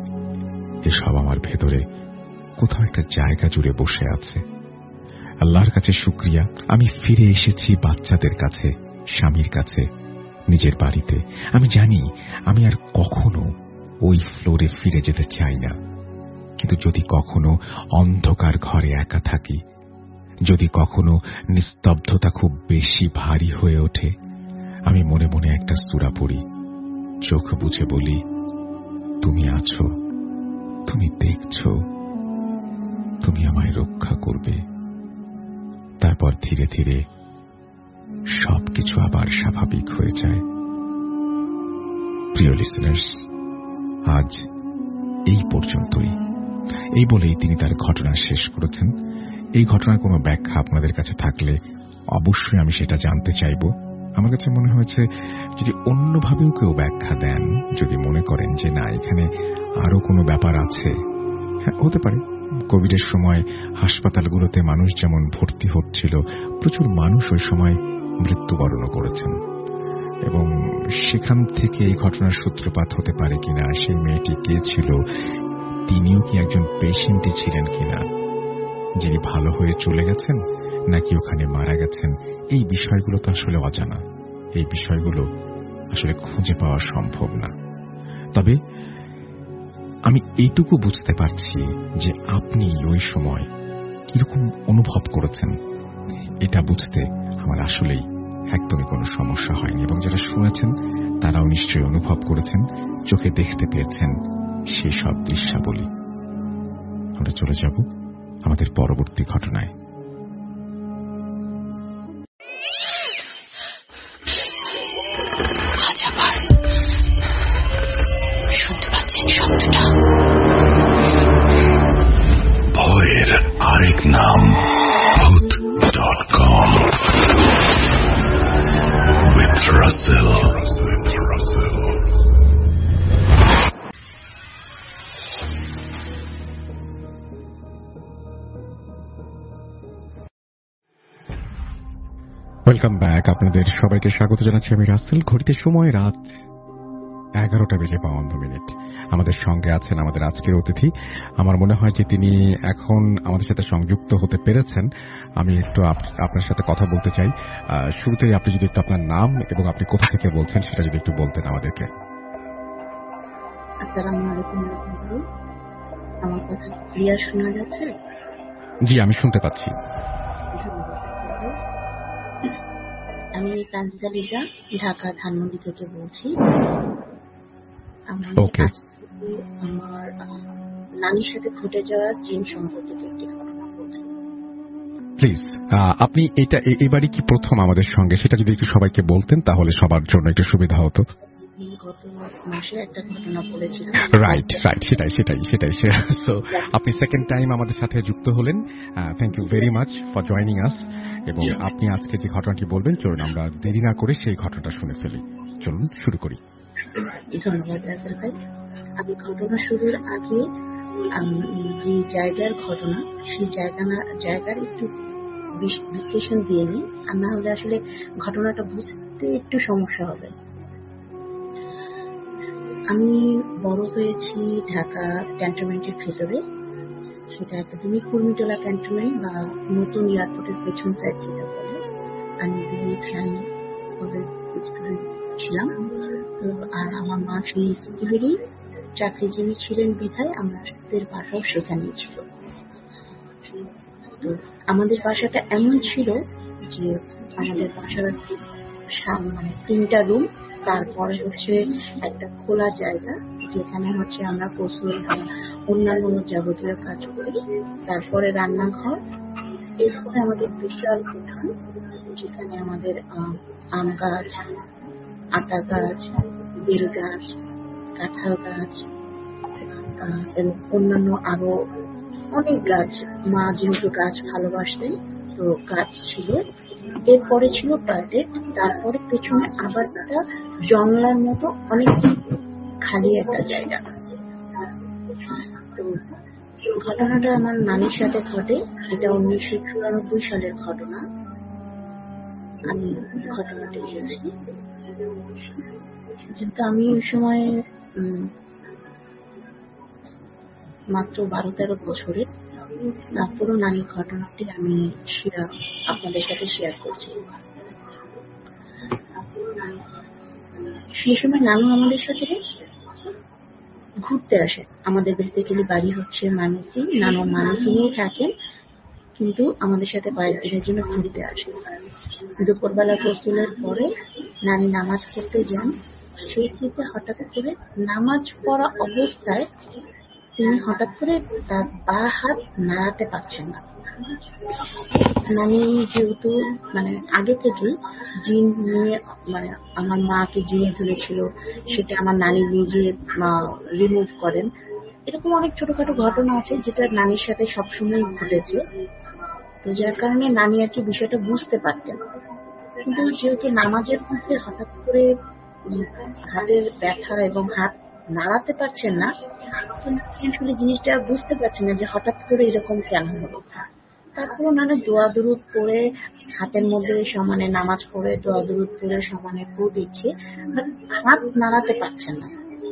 এসব আমার ভেতরে কোথাও একটা জায়গা জুড়ে বসে আছে। আল্লাহর কাছে শুকরিয়া, আমি ফিরে এসেছি বাচ্চাদের কাছে, স্বামীর কাছে, নিজের বাড়িতে। আমি জানি আমি আর কখনো ওই ফ্লোরে ফিরে যেতে চাই না। কিন্তু যদি কখনো অন্ধকার ঘরে একা থাকি, যদি কখনো নিস্তব্ধতা খুব বেশি ভারী হয়ে ওঠে, আমি মনে মনে একটা সূরা পড়ি, চোখ বুজে বলি, তুমি আছো, তুমি দেখছো, তুমি আমায় রক্ষা করবে। তারপর ধীরে ধীরে সবকিছু আবার স্বাভাবিক হয়ে যায়। প্রিয় লিসেনার্স, আজ এই পর্যন্তই। এই বলেই তিনি তার ঘটনা শেষ করেছেন। এই ঘটনার কোনো ব্যাখ্যা আপনাদের কাছে থাকলে অবশ্যই আমি সেটা জানতে চাইব। আমার কাছে মনে হয়েছে যদি অন্যভাবেও কেউ ব্যাখ্যা দেন, যদি মনে করেন যে না এখানে আরো কোনো ব্যাপার আছে, হ্যাঁ হতে পারে। কোভিডের সময় হাসপাতালগুলোতে মানুষ যেমন ভর্তি হচ্ছিল, প্রচুর মানুষ ওই সময় মৃত্যুবরণও করেছেন, এবং সেখান থেকে এই ঘটনার সূত্রপাত হতে পারে কিনা, সেই মেয়েটি কে ছিল, তিনিও কি একজন পেশেন্টই ছিলেন কিনা, যিনি ভালো হয়ে চলে গেছেন নাকি ওখানে মারা গেছেন, এই বিষয়গুলো তো আসলে অজানা। এই বিষয়গুলো আসলে খুঁজে পাওয়া সম্ভব না। তবে আমি এইটুকু বুঝতে পারছি যে আপনি ওই সময় কিরকম অনুভব করেছেন, এটা বুঝতে আমার আসলেই একদমই কোনো সমস্যা হয়নি, এবং যারা শুনেছেন তারাও নিশ্চয়ই অনুভব করেছেন, চোখে দেখতে পেয়েছেন সেই সব দৃশ্যাবলী। আমরা চলে যাব আমাদের পরবর্তী ঘটনায়। শুনতে পাচ্ছেন শব্দটা? ভয়ের আরেক নাম ভূত.com with Russell. Welcome back. আপনাদের সবাইকে স্বাগত জানাচ্ছি আমি রাসেল। ঘড়িতে সময় রাত 11:52। আমাদের সঙ্গে আছেন আমাদের আজকের অতিথি। আমার মনে হয় যে তিনি এখন আমাদের সাথে সংযুক্ত হতে পেরেছেন। আমি একটু আপনার সাথে কথা বলতে চাই। শুরুতেই আপনি যদি একটু আপনার নাম এবং আপনি কোথা থেকে বলছেন সেটা যদি একটু বলতেন আমাদেরকে। আসসালামু আলাইকুম। আমার কথা ক্লিয়ার শোনা যাচ্ছে? জি, আমি শুনতে পাচ্ছি। আমি তানজিদা লিজা, ঢাকা ধানমন্ডি থেকে বলছি। আমি আমার নানির সাথে ঘটে যাওয়া জিন সম্পর্কিত একটি ঘটনা বলছি। প্লিজ, আপনি এটা এবারই কি প্রথম আমাদের সঙ্গে, সেটা যদি একটু সবাইকে বলতেন তাহলে সবার জন্য একটু সুবিধা হতো। গত মাসে একটা ঘটনা বলেছিলাম। রাইট, সেটাই। সো আপনি সেকেন্ড টাইম আমাদের সাথে যুক্ত হলেন। Thank you very much for joining us. এবং আপনি আজকে যে ঘটনাটি বলবেন, চলুন আমরা দেরি না করে সেই ঘটনাটা শুনে ফেলি। চলুন শুরু করি। ধন্যবাদ রাসেল ভাই। আমি ঘটনা শুরুর আগে যে জায়গার ঘটনা, সেই জায়গার একটু বিশ্লেষণ দিয়ে নিই, আর না হলে আসলে ঘটনাটা বুঝতে একটু সমস্যা হবে। আমি বড় হয়েছি ঢাকা ক্যান্টনমেন্টের ভেতরে। সেটা একদমই কুর্মিটোলা ক্যান্টনমেন্ট বা নতুন এয়ারপোর্টের পেছন সাইড যেটা বলে। আমি বিএ ফ্লাইং কলেজ স্টুডেন্ট ছিলাম। তো আর আমার মা সেই স্কুলেরই চাকরিজীবী ছিলেন বিধায় আমাদের বাসাও সেখানেই ছিল। তো আমাদের বাসাটা এমন ছিল যে আমাদের বাসার মানে 3টা রুম, তারপরে হচ্ছে একটা খোলা জায়গা যেখানে হচ্ছে আমরা গোসল বা অন্যান্য যাবতীয় কাজ করি, তারপরে রান্নাঘর, এরপরে আমাদের বিশাল উঠান যেখানে আমাদের আম গাছ, আতা গাছ, বেল গাছ, কাঁঠাল গাছ এবং অন্যান্য আরো অনেক গাছ। মা যেহেতু গাছ ভালোবাসতেন, তো গাছ ছিল। এরপরে ছিল টয়লেট, তারপরে পেছনে আবার একটা জংলার মতো অনেক খালি একটা জায়গা। তো ঘটনাটা আমার নানির সাথে ঘটে। এটা 1994 সালের ঘটনা। আমি ঘটনাটি বলছি, যেহেতু আমি ওই সময় মাত্র 12-13 বছরের, তারপরও নানির ঘটনাটি আমি আপনাদের সাথে শেয়ার করছি। সেই সময় নানু আমাদের সাথে ঘুরতে আসে। আমাদের বেসিক্যালি বাড়ি হচ্ছে মানিসিং, নানু মানিসিংয়েই থাকেন, কিন্তু আমাদের সাথে কয়েকদিনের জন্য ঘুরতে আসে। দুপুরবেলা গোসলের পরে নানি নামাজ পড়তে যান। সেই থেকে হঠাৎ করে নামাজ পড়া অবস্থায় তিনি হঠাৎ করে তার বা হাত নাড়াতে পারছেন না। নানি যেহেতু মানে আগে থেকেই জিন নিয়ে, মানে আমার মাকে জিনে ধরেছিল, সেটা আমার নানি নিজে রিমুভ করেন। এরকম অনেক ছোটখাটো ঘটনা আছে যেটা নানির সাথে সবসময় ঘটেছে। তো যার কারণে নানি আর কি বিষয়টা বুঝতে পারতেন। কিন্তু যেহেতু নামাজের মধ্যে হঠাৎ করে হাতের ব্যথা এবং হাত নাড়াতে পারছেন না, আসলে জিনিসটা বুঝতে পারছেন না যে হঠাৎ করে এরকম কেন হলো। তারপরে নানা দোয়া দুরুদ পড়ে হাতের মধ্যে সমানে নামাজ পড়ে দোয়া দুরুদ পড়ে সমানে ফু দিচ্ছে, হাত নাড়াতে পারছেন না।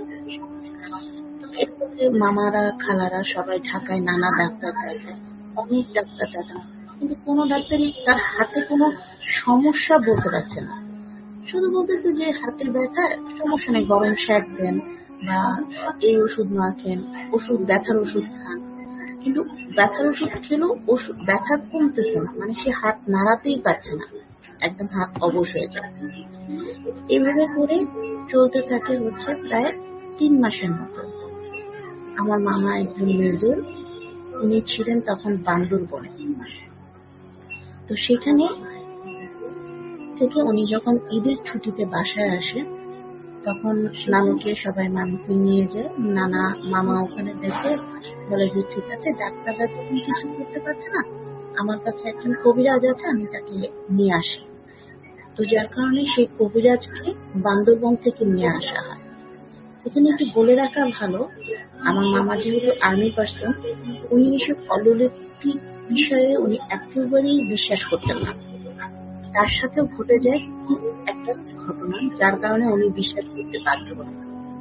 এরপরে মামারা খালারা সবাই ঢাকায় নানা ডাক্তার দেখায়, অনেক ডাক্তার দেখায়, কিন্তু কোনো ডাক্তারই তার হাতে কোনো সমস্যা বলতে পারছে না। শুধু বলতেছে যে হাতের ব্যথা, সমস্যা নেই, গরম শ্যাক দেন বা এই ওষুধ মাখেন, ওষুধ ব্যথার ওষুধ খান। কিন্তু ব্যথার ওষুধ খেলেও ব্যথা কমতেছে না, মানে সে হাত নাড়াতেই পারছে না। একদম হাত অবশ হয়ে যায়। এভাবে করে চলতে থাকে হচ্ছে প্রায় 3 মাসের মতো। আমার মামা একজন মেজর, উনি ছিলেন তখন বান্দরবনে। তো সেখানে থেকে উনি যখন ঈদের ছুটিতে বাসায় আসে, তখন নানুকে সবাই মানুষে নিয়ে যায়। নানা মামা ওখানে দেখে বলে যে ঠিক আছে, ডাক্তাররা যখন কিছু করতে পারছে না, আমার কাছে একজন কবিরাজ আছে, আমি তাকে নিয়ে আসি। তো যার কারণে সেই কবিরাজকে বান্দরবন থেকে নিয়ে আসা হয়। এখানে একটু বলে রাখা ভালো, আমার মামা যেহেতু আর্মি পার্সন, উনি এসব অলৌকিক বিষয়ে উনি একেবারেই বিশ্বাস করতেন না। তার সাথে ঘটে যায় ঠিক একটা ঘটনা, যার কারণে উনি বিশ্বাস করতে বাধ্য হন।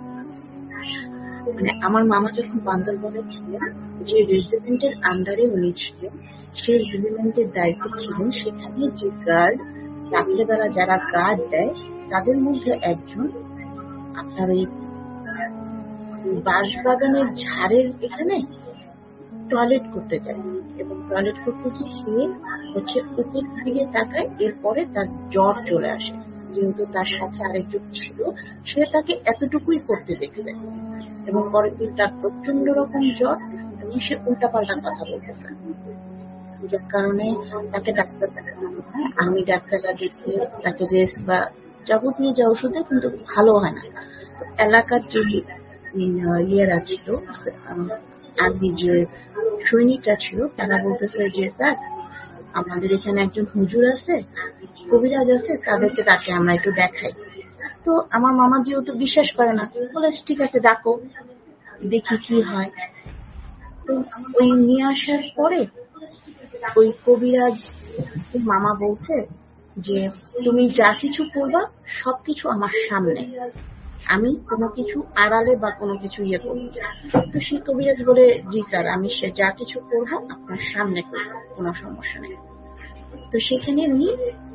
মানে আমার মামা যখন বান্দরবনে ছিলেন, যে রেজিমেন্টের আন্ডারে উনি ছিলেন, সেই রেজিমেন্টের দায়িত্বে ছিলেন, সেখানে যে গার্ড, রাত্রেবেলা যারা গার্ড দেয়, তাদের মধ্যে একজন আপনার ওই বাঁশবাগানের ঝাড়ের এখানে টয়লেট করতে যায়, এবং টয়লেট করতে গিয়ে সে হচ্ছে উপর দিকে তাকায়, এরপরে তার জ্বর চলে আসে। যেহেতু তার সাথে আরেকজন ছিল, সে তাকে এতটুকুই করতে দেখবে, এবং পরের দিন তার প্রচন্ড রকম জ্বর, এবং সে উল্টাপাল্টা কথা বলতেছে, যার কারণে তাকে ডাক্তার দেখানো হয়। আমি ডাক্তার লাগিয়েছি, তাকে রেস্ট বা যাবতীয় যা ওষুধে, কিন্তু ভালো হয় না। তো এলাকার যে ইয়েরা ছিল, আর্মি যে সৈনিকরা ছিল, তারা বলতেছে যে স্যার, আমাদের এখানে একজন হুজুর আছে, কবিরাজ আছে, তাকে আমরা একটু দেখাই। তো আমার মামা যেহেতু বিশ্বাস করে না, বলে ঠিক আছে ডাকো, দেখি কি হয়। তো ওই নিয়ে আসার পরে ওই কবিরাজ মামা বলছে যে তুমি যা কিছু করবা সবকিছু আমার সামনে, আমি কোনো কিছু আড়ালে বা কোনো কিছু ইয়ে করবো। তো সেই কবিরাজ বলে জি স্যার, আমি সে যা কিছু করবো আপনার সামনে করবো, কোনো সমস্যা নেই। তো সেখানে উনি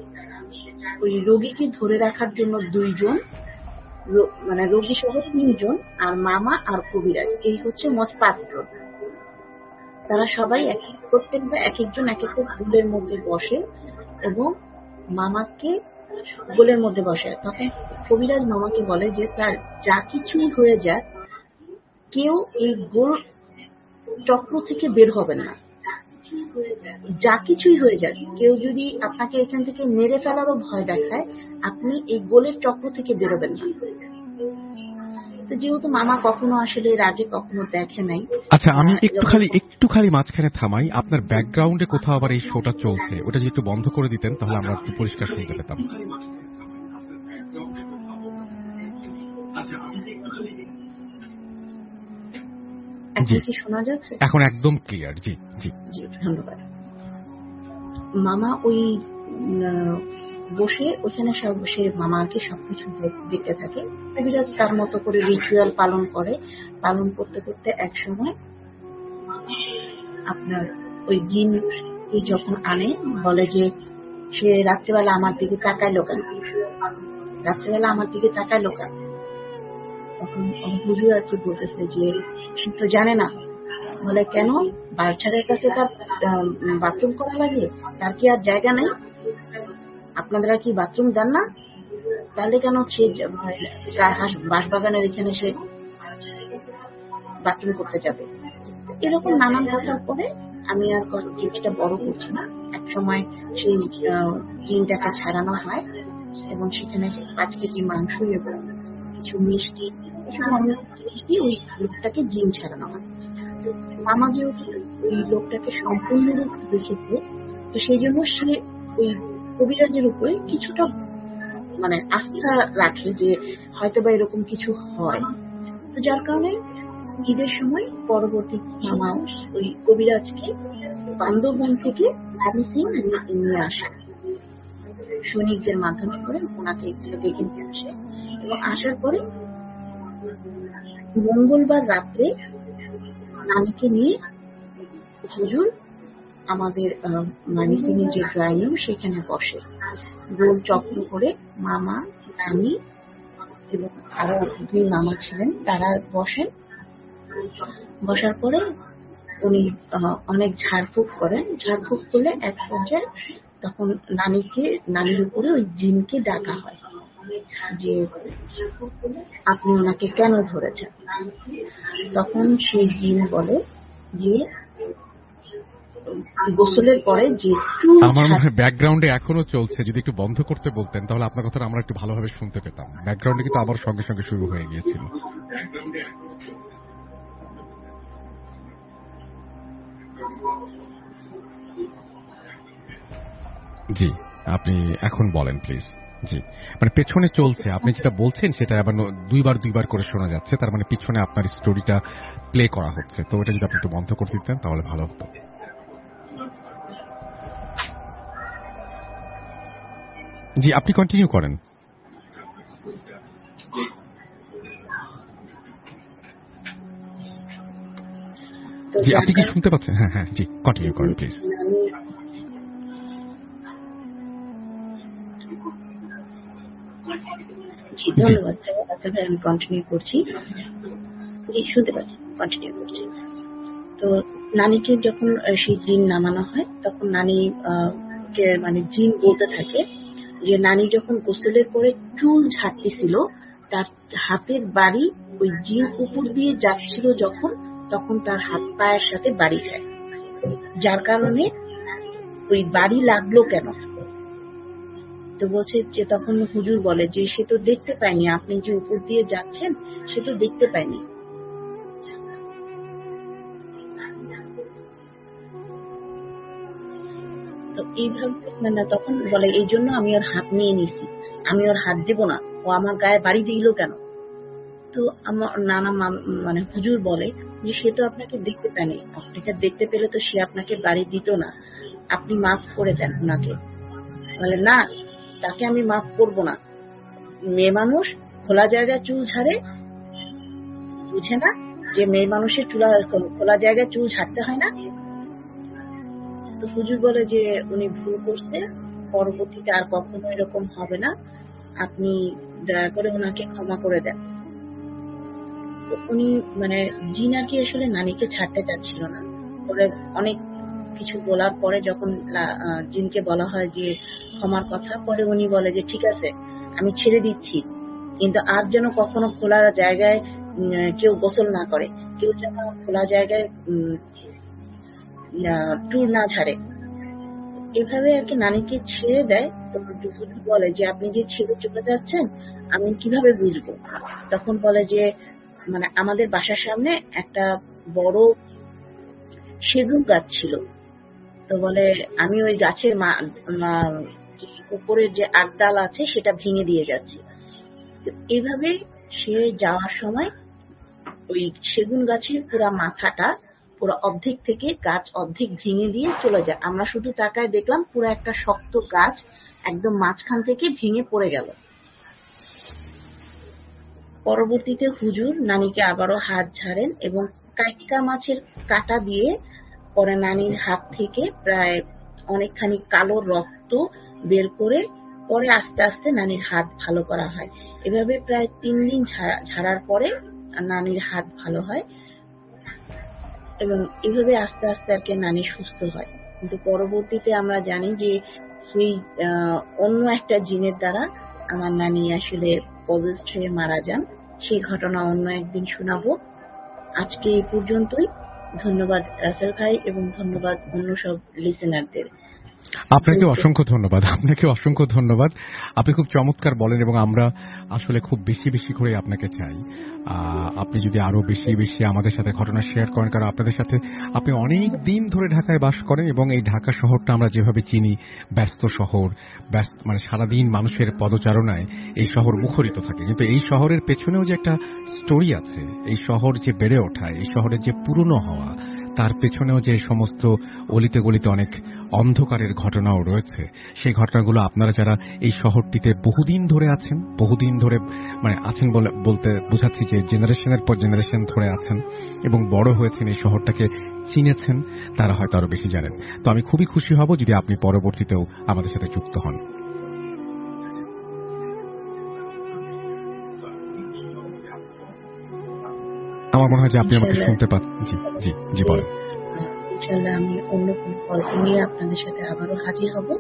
ওই রোগীকে ধরে রাখার জন্য 2 জন, মানে রোগী সহ 3 জন, আর মামা আর কবিরাজ, এই হচ্ছে মোট 5 জন। তারা সবাই প্রত্যেকবার এক একজন এক এক গোলের মধ্যে বসে, এবং মামাকে গোলের মধ্যে বসে। তখন কবিরাজ মামাকে বলে যে স্যার, যা কিছুই হয়ে যাক, কেউ এই গোল চক্র থেকে বের হবেন না। যা কিছুই হয়ে যাক, কেউ যদি আপনাকে এখান থেকে মেরে ফেলারও ভয় দেখায়, আপনি এই গোলের চক্র থেকে বেরোবেন না। তো যেহেতু মামা কখনো আসলে এর আগে কখনো দেখে নাই। আচ্ছা, আমি একটু খালি মাঝখানে থামাই। আপনার ব্যাকগ্রাউন্ডে কোথাও আবার এই শোটা চলছে, ওটা যদি একটু বন্ধ করে দিতেন তাহলে আমরা একটু পরিষ্কার শুনতে পেতাম। এখন কি শোনা যাচ্ছে? এখন একদম ক্লিয়ার। জি জি জি, ধন্যবাদ। মামা ওই বসে ওখানে সব বসে মামা আর কি সবকিছু দেখতে থাকে। কবিরাজ তার মতো করে রিচুয়াল পালন করে। পালন করতে করতে এক সময় আপনার ওই জিন যখন আনে, বলে যে সে রাত্রিবেলা আমার দিকে তাকাইলো কেন, রাত্রিবেলা আমার দিকে তাকাইলো কেন। তখন হুজুর আর কি বলতেছে যে সে তো জানে না। বলে কেন, বাচ্চাদের কাছে তার বাথরুম করা লাগে, তার কি আর জায়গা নেই? আপনারা কি বাথরুম দেন না? তাহলে কেন সে বাঁশবাগানের এখানে সে বাথরুম করতে যাবে? এরকম নানান কথার পরে আমি আর জিনিসটা বড় করছি না। এক সময় সেই জিনটাকে ছাড়ানো হয়, এবং সেখানে 5 কেজি মাংস এবং কিছু মিষ্টি, জিনিস দিয়ে ওই লোকটাকে জিন ছাড়ানো হয়। মামা যেহেতু ওই লোকটাকে সম্পূর্ণরূপ দেখেছে, তো সেই জন্য সে ওই কবিরাজের উপরে কিছুটা মানে আস্থা রাখে যে হয়তো বা এরকম কিছু হয়। তো যার কারণে ঈদের সময় পরবর্তী মামা ওই কবিরাজকে বান্দরবন থেকে ময়মনসিং নিয়ে আসে, সৈনিকদের মাধ্যমে করে ওনাকে এগুলো দেখে নিয়ে আসে। এবং আসার পরে মঙ্গলবার রাত্রে নানিকে নিয়ে হুজুর আমাদের ময়মনসিং এর যে ড্রয়িং রুম, সেখানে বসে গোল চক্র করে। মামা, নানি এবং আরো 2 মামা ছিলেন, তারা বসেন। বসার পরে উনি অনেক ঝাড়ফুঁক করেন। ঝাড়ফুঁক করলে এক পর্যায়ে তখন নানির উপরে ওই জিনকে ডাকা হয় যে আপনি ওনাকে কেন ধরেছেন। তখন সেই জিন বলে যে গোসলের পরে যে চুল আমার মনে হয় ব্যাকগ্রাউন্ডে এখনো চলছে, যদি একটু বন্ধ করতে বলতেন তাহলে আপনার কথাটা আমরা একটু ভালোভাবে শুনতে পেতাম। ব্যাকগ্রাউন্ডে কিন্তু আবার সঙ্গে সঙ্গে শুরু হয়ে গিয়েছিল। জি, আপনি এখন বলেন প্লিজ। জি, মানে পেছনে চলছে, আপনি যেটা বলছেন সেটা আবার দুইবার করে শোনা যাচ্ছে, তার মানে পিছনে আপনার স্টোরিটা প্লে করা হচ্ছে। তো এটা যদি আপনি একটু বন্ধ করে দিতেন তাহলে ভালো হতো। জি, আপনি কন্টিনিউ করেন। জি, আপনি কি শুনতে পাচ্ছেন? হ্যাঁ হ্যাঁ, জি কন্টিনিউ করেন প্লিজ। জি, ধন্যবাদ ভাই। আচ্ছা ভাই, আমি কন্টিনিউ করছি। জি, শুনতে পাচ্ছি, কন্টিনিউ করছি। তো নানিকে যখন সেই জিন নামানো হয় তখন নানি কে মানে জিন বলতে থাকে যে নানি যখন গোসলের পরে চুল ঝাড়তেছিল তার হাতের বাড়ি ওই জিন উপর দিয়ে যাচ্ছিল যখন, তখন তার হাত পায়ের সাথে বাড়ি খায়, যার কারণে ওই বাড়ি লাগলো কেন। তো বলছে যে তখন হুজুর বলে যে সে তো দেখতে পায়নি, আপনি যে উপর দিয়ে যাচ্ছেন সে তো দেখতে পায়নি। তো এইভাবে মানে তখন বলে এই জন্য আমি ওর হাত নিয়ে নিছি, আমি ওর হাত দেব না, ও আমার গায়ে বাড়ি দিল কেন। তো আমার নানা মানে হুজুর বলে যে সে তো আপনাকে দেখতে পায়নি, আপনাকে দেখতে পেলে তো সে আপনাকে বাড়ি দিত না, আপনি মাফ করে দেন ওনাকে। বলে না, তাকে আমি মাফ করব না, মেয়ে মানুষ খোলা জায়গায় চুল ঝাড়ে, বুঝে না যে মেয়ে মানুষের খোলা জায়গায় চুল ঝাড়তে হয় না। তো হুজুর বলে যে উনি ভুল করছে, পরবর্তীতে আর কখনো এরকম হবে না, আপনি দয়া করে ওনাকে ক্ষমা করে দেন। তো উনি মানে জিন আর কি আসলে নানিকে ছাড়তে চাচ্ছিল না। পরে অনেক কিছু বলার পরে যখন জিনকে বলা হয় যে ক্ষমার কথা, পরে উনি বলে যে ঠিক আছে আমি ছেড়ে দিচ্ছি, কিন্তু আর যেন কখনো খোলা জায়গায় কেউ গোসল না করে, কেউ যেন খোলা জায়গায় টুর না ঝাড়ে। এভাবে আর কি নানিকে ছেড়ে দেয়। তো হুজুর বলে যে আপনি যে ছেড়ে চলে যাচ্ছেন আমি কিভাবে বুঝবো। তখন বলে যে মানে আমাদের বাসার সামনে একটা বড় সেগুন গাছ ছিল, তো বলে আমি ওই গাছের উপরের যে আগডাল আছে সেটা ভেঙে দিয়ে যাচ্ছি। তো এইভাবে সে যাওয়ার সময় ওই সেগুন গাছের পুরা মাথাটা পুরো অর্ধেক থেকে গাছ অর্ধেক ভেঙে দিয়ে চলে যায়। আমরা শুধু তাকায় দেখলাম পুরো একটা শক্ত গাছ একদম মাঝখান থেকে ভেঙে পড়ে গেল। পরবর্তীতে হুজুর নানিকে আবারও হাত ঝাড়েন এবং কাইটকা মাছের কাঁটা দিয়ে পরে নানির হাত থেকে প্রায় অনেকখানি কালো রক্ত বের করে পরে আস্তে আস্তে নানির হাত ভালো করা হয়। এভাবে প্রায় 3 দিন ঝাড়ার পরে নানির হাত ভালো হয় এবং এভাবে আস্তে আস্তে আর কি নানি সুস্থ হয়। কিন্তু পরবর্তীতে আমরা জানি যে সেই অন্য একটা জিনের দ্বারা আমার নানি আসলে পজেসড হয়ে মারা যান। সেই ঘটনা অন্য একদিন শোনাবো। আজকে এই পর্যন্তই। ধন্যবাদ রাসেল ভাই এবং ধন্যবাদ অন্য সব লিসেনারদের। আপনাকে অসংখ্য ধন্যবাদ। আপনাকে অসংখ্য ধন্যবাদ। আপনি খুব চমৎকার বলেন এবং আমরা আসলে খুব বেশি বেশি করে আপনাকে চাই। আপনি যদি আরো বেশি বেশি আমাদের সাথে ঘটনা শেয়ার করেন, কারণ আপনাদের সাথে আপনি অনেক দিন ধরে ঢাকায় বাস করেন এবং এই ঢাকা শহরটা আমরা যেভাবে চিনি ব্যস্ত শহর, ব্যস্ত মানে সারাদিন মানুষের পদচারণায় এই শহর মুখরিত থাকে, কিন্তু এই শহরের পেছনেও যে একটা স্টোরি আছে, এই শহর যে বেড়ে ওঠা, এই শহরের যে পুরনো হওয়া, তার পেছনেও যে সমস্ত অলিতে গলিতে অনেক অন্ধকারের ঘটনাও রয়েছে, সেই ঘটনাগুলো আপনারা যারা এই শহরটিতে বহুদিন ধরে আছেন, বহুদিন ধরে মানে আছেন বলতে বোঝাচ্ছি যে জেনারেশনের পর জেনারেশন ধরে আছেন এবং বড় হয়েছেন, এই শহরটাকে চিনেছেন, তারা হয়তো আরো বেশি জানেন। তো আমি খুবই খুশি হব যদি আপনি পরবর্তীতেও আমাদের সাথে যুক্ত হন। আমার মনে হয় যে আপনি আমাকে শুনতে পাচ্ছেন। জি জি জি, বলেন। ইনশাল্লাহ আমি অন্য কোনো গল্প নিয়ে আপনাদের সাথে আবারও হাজির হব।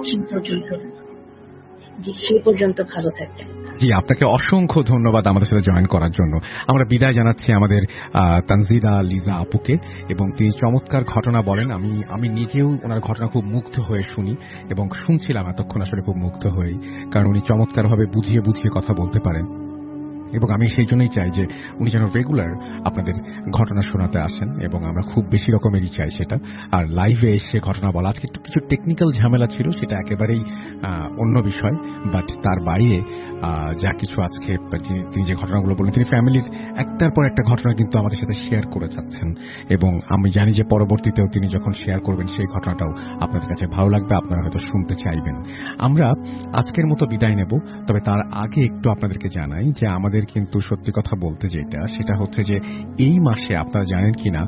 সেই পর্যন্ত ভালো থাকবেন। জি, আপনাকে অসংখ্য ধন্যবাদ আমাদের সাথে জয়েন করার জন্য। আমরা বিদায় জানাচ্ছি আমাদের তানজিদা লিজা আপুকে, এবং তিনি চমৎকার ঘটনা বলেন। আমি নিজেও ওনার ঘটনা খুব মুগ্ধ হয়ে শুনি এবং শুনছিলাম এতক্ষণ আসলে খুব মুগ্ধ হয়েই, কারণ উনি চমৎকারভাবে বুঝিয়ে বুঝিয়ে কথা বলতে পারেন। এবং আমি সেই জন্যই চাই যে উনি যেন রেগুলার আপনাদের ঘটনা শোনাতে আসেন, এবং আমরা খুব বেশি রকমেরই চাই সেটা। আর লাইভে এসে ঘটনা বলা, আজকে একটু কিছু টেকনিক্যাল ঝামেলা ছিল, সেটা একেবারেই অন্য বিষয়, বাট তার বাইরে যা কিছু আজকে তিনি যে ঘটনাগুলো বললেন, তিনি ফ্যামিলির একটার পর একটা ঘটনা কিন্তু আমাদের সাথে শেয়ার করে যাচ্ছেন, এবং আমি জানি যে পরবর্তীতেও তিনি যখন শেয়ার করবেন সেই ঘটনাটাও আপনাদের কাছে ভালো লাগবে, আপনারা হয়তো শুনতে চাইবেন। আমরা আজকের মতো বিদায় নেব, তবে তার আগে একটু আপনাদেরকে জানাই যে আমাদের কিন্তু সত্যি কথা বলতে সেটা হচ্ছে যে এই মাসে আপনারা জানেন কিনা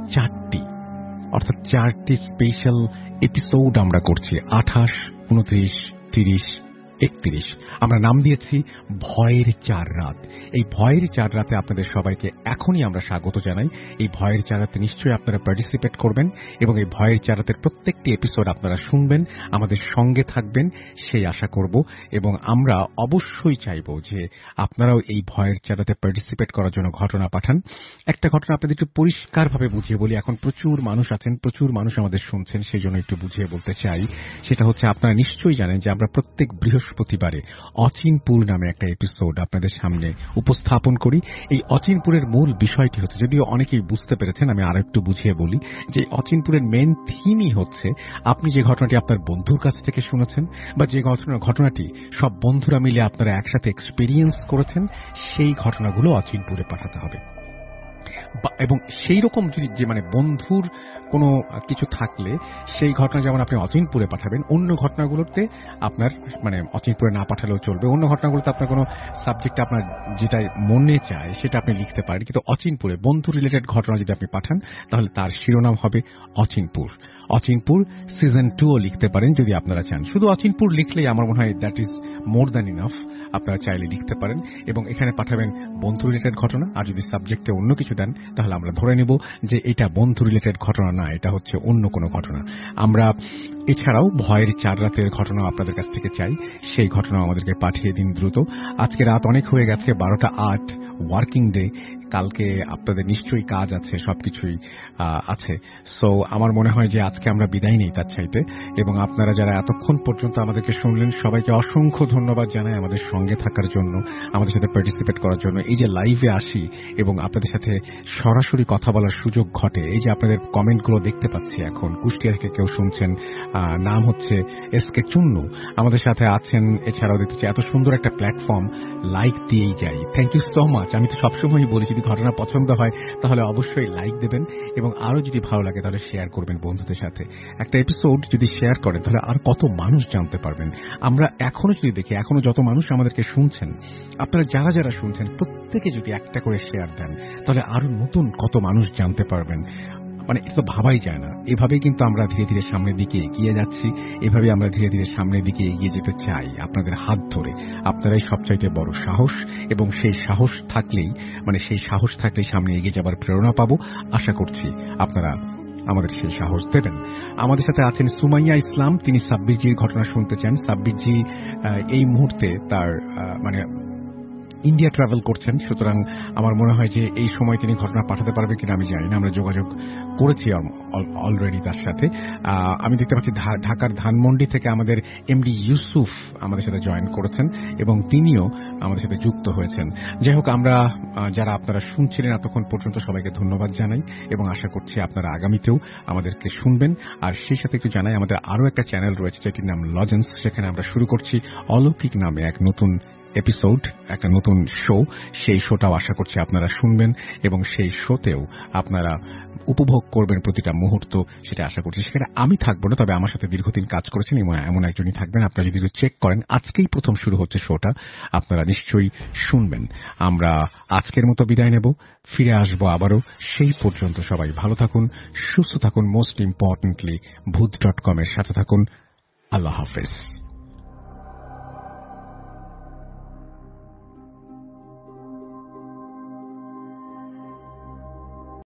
4টি স্পেশাল এপিসোড আমরা করছি, 28, 29, 30, 31। আমরা নাম দিয়েছি ভয়ের 4 রাত। এই ভয়ের 4 রাতে আপনাদের সবাইকে এখনই আমরা স্বাগত জানাই। এই ভয়ের 4 রাতে নিশ্চয়ই আপনারা পার্টিসিপেট করবেন, এবং এই ভয়ের 4 রাতের প্রত্যেকটি এপিসোড আপনারা শুনবেন, আমাদের সঙ্গে থাকবেন সেই আশা করব। এবং আমরা অবশ্যই চাইব যে আপনারাও এই ভয়ের 4 রাতে পার্টিসিপেট করার জন্য ঘটনা পাঠান। একটা ঘটনা আপনাদের একটু পরিষ্কারভাবে বুঝিয়ে বলি, এখন প্রচুর মানুষ আছেন, প্রচুর মানুষ আমাদের শুনছেন, সেই জন্য একটু বুঝিয়ে বলতে চাই। সেটা হচ্ছে, আপনারা নিশ্চয়ই জানেন যে আমরা প্রত্যেক বৃহস্পতিবারে অচিনপুর নামে একটা এপিসোড আপনাদের সামনে উপস্থাপন করি। এই অচিনপুরের মূল বিষয়টি হচ্ছে, যদিও অনেকেই বুঝতে পেরেছেন, আমি আর একটু বুঝিয়ে বলি, যে অচিনপুরের মেন থিমই হচ্ছে আপনি যে ঘটনাটি আপনার বন্ধুর কাছ থেকে শুনেছেন, বা যে ঘটনাটি সব বন্ধুরা মিলে আপনারা একসাথে এক্সপেরিয়েন্স করেছেন, সেই ঘটনাগুলো অচিনপুরে পাঠাতে হবে। এবং সেই রকম যদি যে বন্ধুর কোনো কিছু থাকলে সেই ঘটনা যেমন আপনি অচিনপুরে পাঠাবেন, অন্য ঘটনাগুলোতে আপনার অচিনপুরে না পাঠালেও চলবে। অন্য ঘটনাগুলোতে আপনার কোনো সাবজেক্ট আপনার যেটা মনে চায় সেটা আপনি লিখতে পারেন, কিন্তু অচিনপুরে বন্ধু রিলেটেড ঘটনা যদি আপনি পাঠান তাহলে তার শিরোনাম হবে অচিনপুর। অচিনপুর সিজন 2ও লিখতে পারেন যদি আপনারা চান। শুধু অচিনপুর লিখলেই আমার মনে হয় that is more than enough. আপনারা চাইলে লিখতে পারেন এবং এখানে পাঠাবেন বন্ধু রিলেটেড ঘটনা। আর যদি সাবজেক্টে অন্য কিছু দেন তাহলে আমরা ধরে নেব যে এটা বন্ধু রিলেটেড ঘটনা না, এটা হচ্ছে অন্য কোনো ঘটনা। আমরা এছাড়াও ভয়ের 4 রাতের ঘটনা আপনাদের কাছ থেকে চাই, সেই ঘটনা আমাদেরকে পাঠিয়ে দিন দ্রুত। আজকে রাত অনেক হয়ে গেছে, 12টা 8 ওয়ার্কিং ডে। কালকে আপনাদের নিশ্চয়ই কাজ আছে, সবকিছুই আছে। সো আমার মনে হয় যে আজকে আমরা বিদায় নেই তার চাইতে। এবং আপনারা যারা এতক্ষণ পর্যন্ত আমাদেরকে শুনলেন, সবাইকে অসংখ্য ধন্যবাদ জানাই আমাদের সঙ্গে থাকার জন্য, আমাদের সাথে পার্টিসিপেট করার জন্য। এই যে লাইভে আসি এবং আপনাদের সাথে সরাসরি কথা বলার সুযোগ ঘটে, এই যে আপনাদের কমেন্টগুলো দেখতে পাচ্ছি, এখন কুষ্টিয়া থেকে কেউ শুনছেন, নাম হচ্ছে এসকে চুন্নু, আমাদের সাথে আছেন। এছাড়াও দেখতেছি এত সুন্দর একটা প্ল্যাটফর্ম, লাইক দিয়েই যাই। Thank you so much. আমি তো সবসময়ই বলি, যদি ঘটনা পছন্দ হয় তাহলে অবশ্যই লাইক দেবেন, এবং আরো যদি ভালো লাগে তাহলে শেয়ার করবেন বন্ধুদের সাথে। একটা এপিসোড যদি শেয়ার করেন তাহলে আর কত মানুষ জানতে পারবেন। আমরা এখনো যদি দেখি, এখনো যত মানুষ আমাদেরকে শুনছেন, আপনারা যারা যারা শুনছেন প্রত্যেকে যদি একটা করে শেয়ার দেন তাহলে আরো নতুন কত মানুষ জানতে পারবেন। এটা তো ভাবাই যায় না। এভাবেই কিন্তু আমরা ধীরে ধীরে সামনের দিকে এগিয়ে যাচ্ছি, এভাবে আমরা ধীরে ধীরে সামনের দিকে এগিয়ে যেতে চাই আপনাদের হাত ধরে। আপনারাই সবচাইতে বড় সাহস, এবং সেই সাহস থাকলেই সামনে এগিয়ে যাবার প্রেরণা পাবো। আশা করছি আপনারা আমাদের সেই সাহস দেবেন। আমাদের সাথে আছেন সুমাইয়া ইসলাম, তিনি সাব্বিরজির ঘটনা শুনতে চান। সাব্বিরজি এই মুহূর্তে তার ইন্ডিয়া ট্রাভেল করছেন, সুতরাং আমার মনে হয় যে এই সময় তিনি ঘটনা পাঠাতে পারবে কিনা আমি জানি না। আমরা যোগাযোগ করেছি অলরেডি তার সাথে। আমি দেখতে পাচ্ছি ঢাকার ধানমন্ডি থেকে আমাদের এমডি ইউসুফ আমাদের সাথে জয়েন করেছেন এবং তিনিও আমাদের সাথে যুক্ত হয়েছেন। যাই হোক, আমরা যারা আপনারা শুনছিলেন এতক্ষণ পর্যন্ত সবাইকে ধন্যবাদ জানাই, এবং আশা করছি আপনারা আগামীতেও আমাদেরকে শুনবেন। আর সেই সাথে একটু জানাই, আমাদের আরো একটা চ্যানেল রয়েছে যেটির নাম লজেন্স। সেখানে আমরা শুরু করছি অলৌকিক নামে এক নতুন এপিসোড, একটা নতুন শো। সেই শোটাও আশা করছি আপনারা শুনবেন, এবং সেই শোতেও আপনারা উপভোগ করবেন প্রতিটা মুহূর্ত, সেটা আশা করছি। সেখানে আমি থাকবো না, তবে আমার সাথে দীর্ঘদিন কাজ করেছেন এমন একজনই থাকবেন। আপনারা যদি চেক করেন, আজকেই প্রথম শুরু হচ্ছে শোটা, আপনারা নিশ্চয়ই শুনবেন। আমরা আজকের মতো বিদায় নেব, ফিরে আসবো আবারও। সেই পর্যন্ত সবাই ভালো থাকুন, সুস্থ থাকুন, মোস্ট ইম্পর্টেন্টলি ভূত.com এর সাথে থাকুন। আল্লাহ হাফেজ।